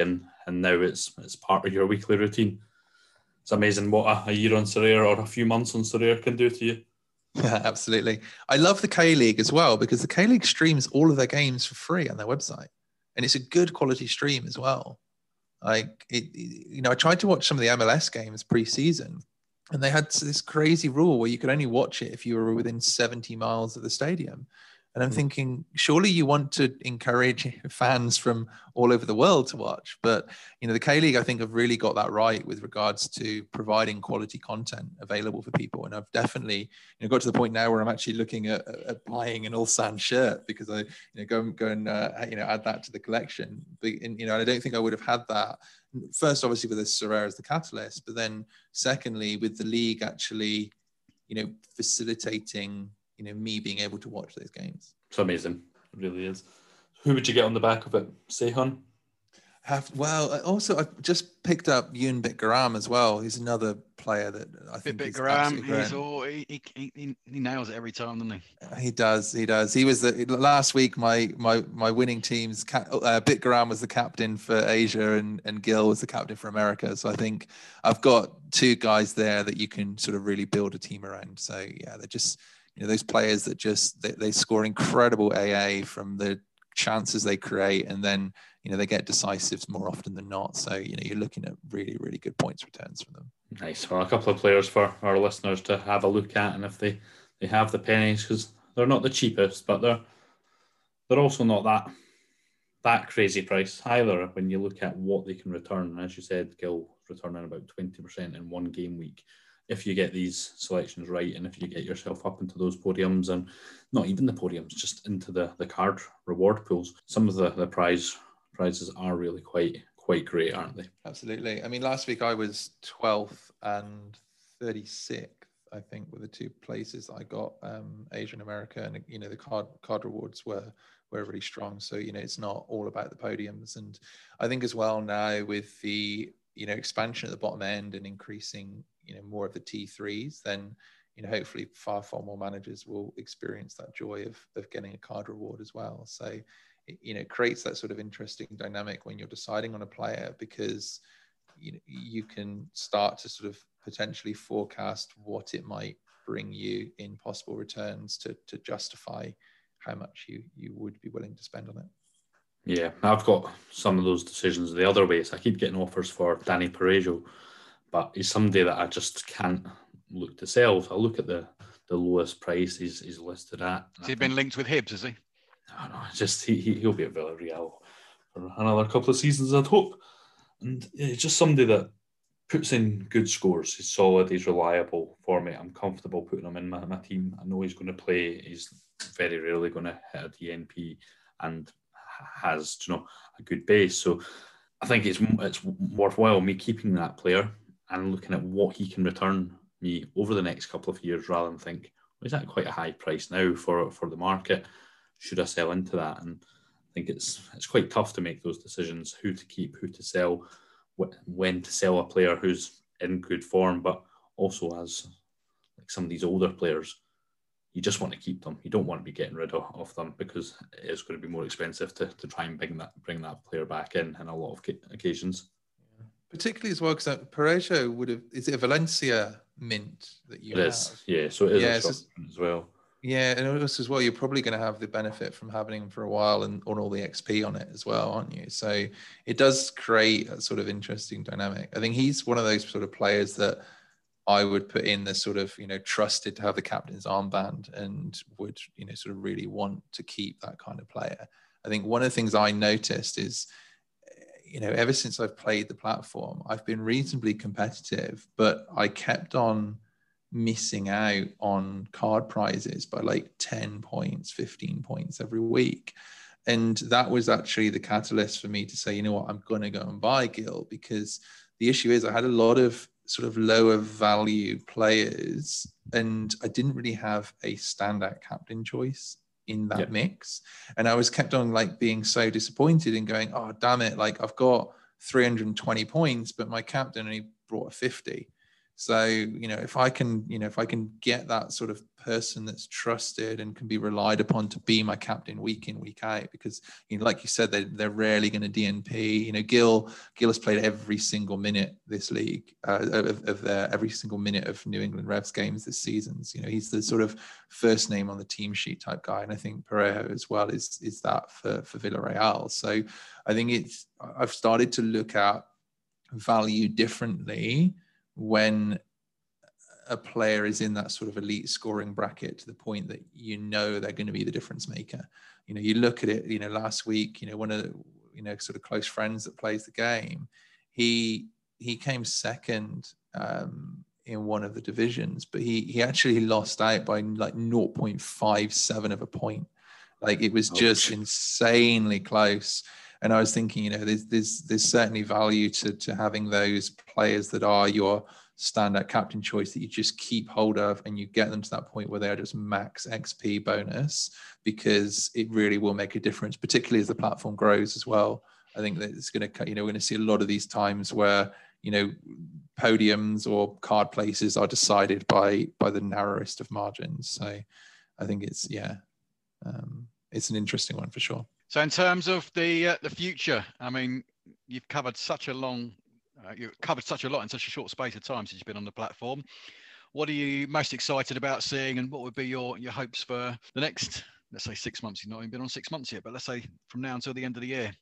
and now it's it's part of your weekly routine. It's amazing what a, a year on Sorare or a few months on Sorare can do to you.
Yeah, absolutely. I love the K-League as well, because the K-League streams all of their games for free on their website, and it's a good quality stream as well. Like, it, you know, I tried to watch some of the M L S games pre-season, and they had this crazy rule where you could only watch it if you were within seventy miles of the stadium. And I'm thinking, surely you want to encourage fans from all over the world to watch. But, you know, the K-League, I think, have really got that right with regards to providing quality content available for people. And I've definitely, you know, got to the point now where I'm actually looking at, at buying an Ulsan shirt, because I, you know, go, go and, uh, you know, add that to the collection. But, and, you know, I don't think I would have had that. First, obviously, with the Sorare as the catalyst, but then secondly, with the league actually, you know, facilitating, you know, me being able to watch those games.
It's amazing. It really is. Who would you get on the back of it? Sehun?
Have, well, also, I just picked up Yoon Bitgaram as well. He's another player that I think
Bit
is
Graham,
absolutely
he's
great.
all, he, he, he, he nails it every time, doesn't he?
He does. He does. He was the last week. My my my winning team's ca- uh, Bitgaram was the captain for Asia, and and Gil was the captain for America. So I think I've got two guys there that you can sort of really build a team around. So yeah, they're just, you know, those players that just they, they score incredible A A from the chances they create, and then, you know, they get decisives more often than not. So, you know, you're looking at really, really good points returns from them.
Nice. Well, a couple of players for our listeners to have a look at, and if they, they have the pennies, because they're not the cheapest, but they're they're also not that that crazy price either when you look at what they can return. As you said, Gil returning about twenty percent in one game week. If you get these selections right, and if you get yourself up into those podiums, and not even the podiums, just into the, the card reward pools, some of the, the prize prizes are really quite quite great, aren't they?
Absolutely. I mean, last week I was twelfth and thirty-sixth, I think, were the two places I got. um, Asia and America, and, you know, the card card rewards were were really strong. So, you know, it's not all about the podiums. And I think as well now with the, you know, expansion at the bottom end and increasing, you know, more of the T threes, then, you know, hopefully far, far more managers will experience that joy of, of getting a card reward as well. So, it, you know, it creates that sort of interesting dynamic when you're deciding on a player, because, you know, you can start to sort of potentially forecast what it might bring you in possible returns to, to justify how much you, you would be willing to spend on it.
Yeah, I've got some of those decisions the other way. So I keep getting offers for Danny Parejo, but he's somebody that I just can't look to sell. So I look at the, the lowest price he's, he's listed at.
Has he been linked with Hibs, has he?
No, no, it's just he, he, he'll be at Villarreal for another couple of seasons, I'd hope. And it's just somebody that puts in good scores. He's solid, he's reliable for me. I'm comfortable putting him in my, my team. I know he's going to play. He's very rarely going to hit a D N P, and has, you know, a good base. So I think it's it's worthwhile me keeping that player and looking at what he can return me over the next couple of years, rather than think, well, is that quite a high price now for, for the market? Should I sell into that? And I think it's it's quite tough to make those decisions, who to keep, who to sell, when to sell a player who's in good form, but also as like some of these older players, you just want to keep them. You don't want to be getting rid of, of them, because it is going to be more expensive to, to try and bring that bring that player back in in a lot of occasions.
Yeah. Particularly as well, because Parejo would have, is it a Valencia mint that you
it
have?
It is, yeah. So it is
yeah,
a short mint as well.
Yeah, and also as well, you're probably going to have the benefit from having him for a while and on all the X P on it as well, aren't you? So it does create a sort of interesting dynamic. I think he's one of those sort of players that I would put in the sort of, you know, trusted to have the captain's armband, and would, you know, sort of really want to keep that kind of player. I think one of the things I noticed is, you know, ever since I've played the platform, I've been reasonably competitive, but I kept on missing out on card prizes by like ten points, fifteen points every week. And that was actually the catalyst for me to say, you know what, I'm going to go and buy Gil, because the issue is I had a lot of sort of lower value players, and I didn't really have a standout captain choice in that
Yep.
mix. And I was kept on like being so disappointed and going, oh, damn it. Like I've got three hundred twenty points, but my captain only brought a fifty. So, you know, if I can, you know, if I can get that sort of person that's trusted and can be relied upon to be my captain week in, week out, because, you know, like you said, they, they're rarely going to D N P. You know, Gil, Gil has played every single minute this league, uh, of, of their, every single minute of New England Revs games this season. You know, he's the sort of first name on the team sheet type guy. And I think Parejo as well is, is that for, for Villarreal. So I think it's, I've started to look at value differently when a player is in that sort of elite scoring bracket to the point that you know they're going to be the difference maker. You know, you look at it, you know, last week, you know, one of the, you know, sort of close friends that plays the game, he he came second um, in one of the divisions, but he he actually lost out by like zero point five seven of a point. Like it was just insanely close. And I was thinking, you know, there's there's there's certainly value to to having those players that are your standout captain choice that you just keep hold of and you get them to that point where they are just max X P bonus, because it really will make a difference, particularly as the platform grows as well. I think that it's going to, you know, we're going to see a lot of these times where, you know, podiums or card places are decided by by the narrowest of margins. So I think it's, yeah, um, it's an interesting one for sure.
So in terms of the uh, the future, I mean, you've covered such a long, uh, you've covered such a lot in such a short space of time since you've been on the platform. What are you most excited about seeing, and what would be your your hopes for the next, let's say, six months? You've not even been on six months yet, but let's say from now until the end of the year.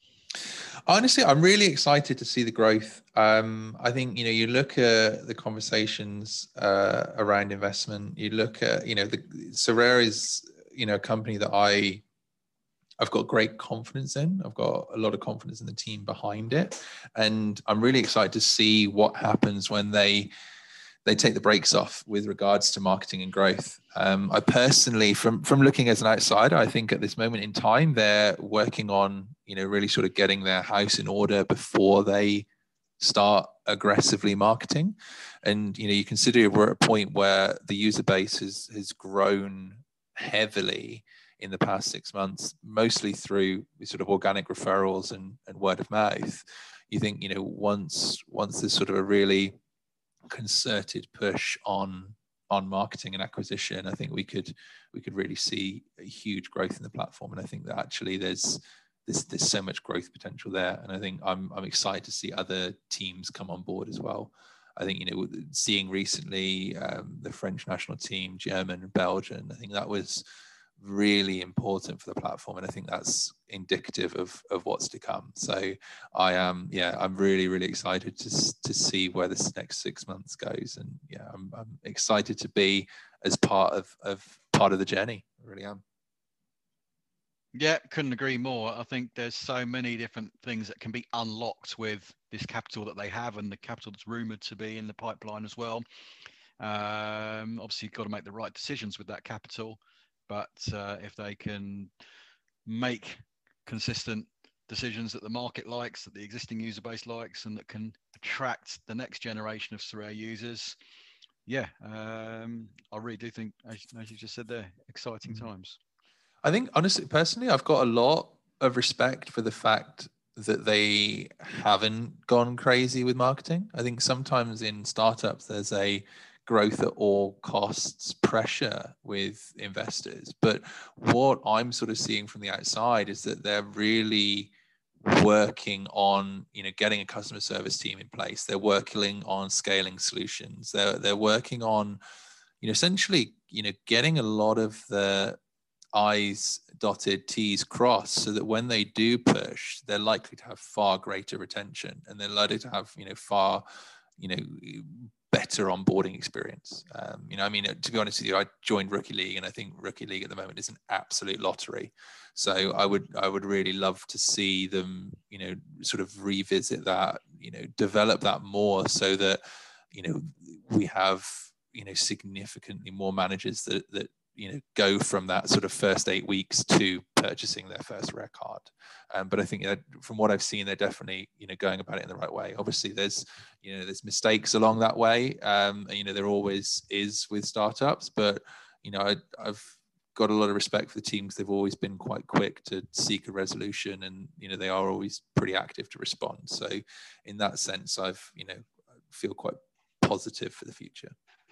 Honestly, I'm really excited to see the growth. Um, I think, you know, you look at the conversations uh, around investment. You look at, you know, the Sorare is, you know, a company that I. I've got great confidence in. I've got a lot of confidence in the team behind it. And I'm really excited to see what happens when they they take the brakes off with regards to marketing and growth. Um, I personally, from, from looking as an outsider, I think at this moment in time, they're working on, you know, really sort of getting their house in order before they start aggressively marketing. And, you know, you consider we're at a point where the user base has, has grown heavily in the past six months, mostly through sort of organic referrals and, and word of mouth. You think, you know, once once there's sort of a really concerted push on on marketing and acquisition, I think we could we could really see a huge growth in the platform. And I think that actually there's there's, there's so much growth potential there. And I think I'm I'm excited to see other teams come on board as well. I think, you know, seeing recently um, the French national team, German, Belgian, I think that was really important for the platform, and I think that's indicative of of what's to come. So I am yeah I'm really really excited to to see where this next six months goes, and yeah I'm, I'm excited to be as part of of part of the journey. I really am.
Yeah, couldn't agree more. I think there's so many different things that can be unlocked with this capital that they have, and the capital that's rumored to be in the pipeline as well. Um, obviously, you've got to make the right decisions with that capital. But uh, if they can make consistent decisions that the market likes, that the existing user base likes, and that can attract the next generation of Sorare users, yeah, um, I really do think, as, as you just said there, exciting mm-hmm. times.
I think, honestly, personally, I've got a lot of respect for the fact that they haven't gone crazy with marketing. I think sometimes in startups, there's a growth at all costs pressure with investors. But what I'm sort of seeing from the outside is that they're really working on, you know, getting a customer service team in place. They're working on scaling solutions. They're, they're working on, you know, essentially, you know, getting a lot of the I's dotted, T's crossed, so that when they do push, they're likely to have far greater retention, and they're likely to have, you know, far, you know, better onboarding experience. Um, you know, I mean, to be honest with you, I joined Rookie League, and I think Rookie League at the moment is an absolute lottery. So I would, I would really love to see them, you know, sort of revisit that, you know, develop that more, so that, you know, we have, you know, significantly more managers that that you know go from that sort of first eight weeks to purchasing their first rare card. Um, but I think, you know, from what I've seen, they're definitely, you know, going about it in the right way. Obviously, there's, you know, there's mistakes along that way. Um, and, you know, there always is with startups. But, you know, I, I've got a lot of respect for the teams. They've always been quite quick to seek a resolution, and, you know, they are always pretty active to respond. So in that sense, I've, you know, I feel quite positive for the future.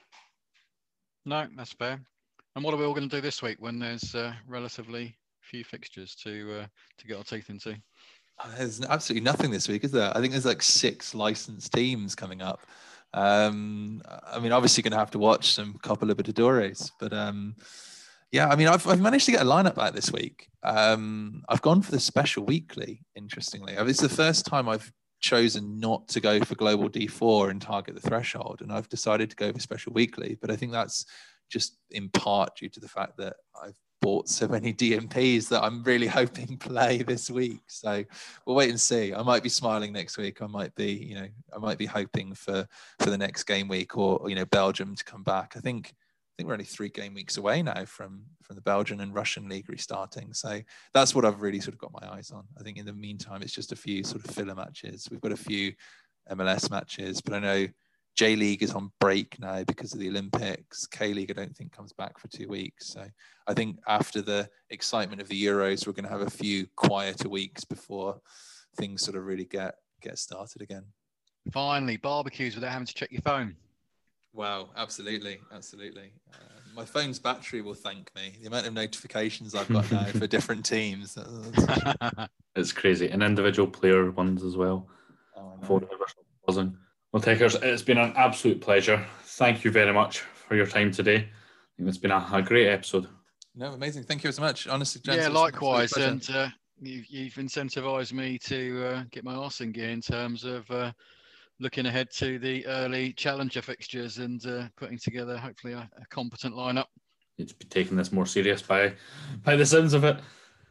No, that's fair. And what are we all going to do this week when there's uh, relatively few fixtures to uh, to get our teeth into?
There's absolutely nothing this week, is there? I think there's like six licensed teams coming up. Um, I mean, obviously going to have to watch some Copa Libertadores, but um, yeah, I mean, I've, I've managed to get a lineup out this week. Um, I've gone for the special weekly, interestingly. It's the first time I've chosen not to go for global D four and target the threshold, and I've decided to go for special weekly, but I think that's just in part due to the fact that I've bought so many D M Ps that I'm really hoping play this week. So we'll wait and see. I might be smiling next week. I might be, you know, I might be hoping for for the next game week, or, you know, Belgium to come back. I think I think we're only three game weeks away now from from the Belgian and Russian league restarting. So that's what I've really sort of got my eyes on. I think in the meantime, it's just a few sort of filler matches. We've got a few M L S matches, but I know J-League is on break now because of the Olympics. K-League, I don't think, comes back for two weeks. So I think after the excitement of the Euros, we're going to have a few quieter weeks before things sort of really get, get started again.
Finally, barbecues without having to check your phone.
Wow, absolutely, absolutely. Uh, my phone's battery will thank me. The amount of notifications I've got now for different teams.
It's crazy. And individual player ones as well.
Oh, I know.
Buzzing. Well, Takers, it's been an absolute pleasure. Thank you very much for your time today. I think it's been a, a great episode.
No, amazing. Thank you so much. Honestly, gents,
yeah, likewise. And uh, you've, you've incentivized me to uh, get my arse in gear in terms of uh, looking ahead to the early challenger fixtures and uh, putting together, hopefully, a, a competent lineup.
It's taking this more serious by, by the sounds of it.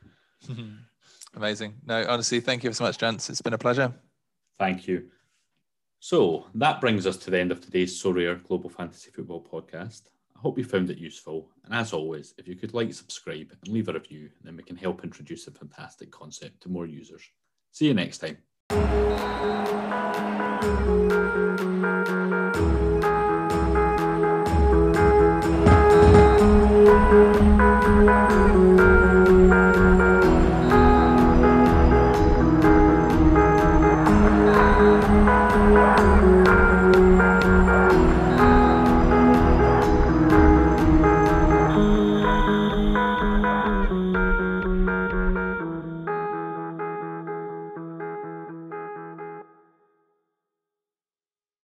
Amazing. No, honestly, thank you so much, gents. It's been a pleasure.
Thank you. So that brings us to the end of today's So Rare Global Fantasy Football podcast. I hope you found it useful. And as always, if you could like, subscribe and leave a review, then we can help introduce a fantastic concept to more users. See you next time.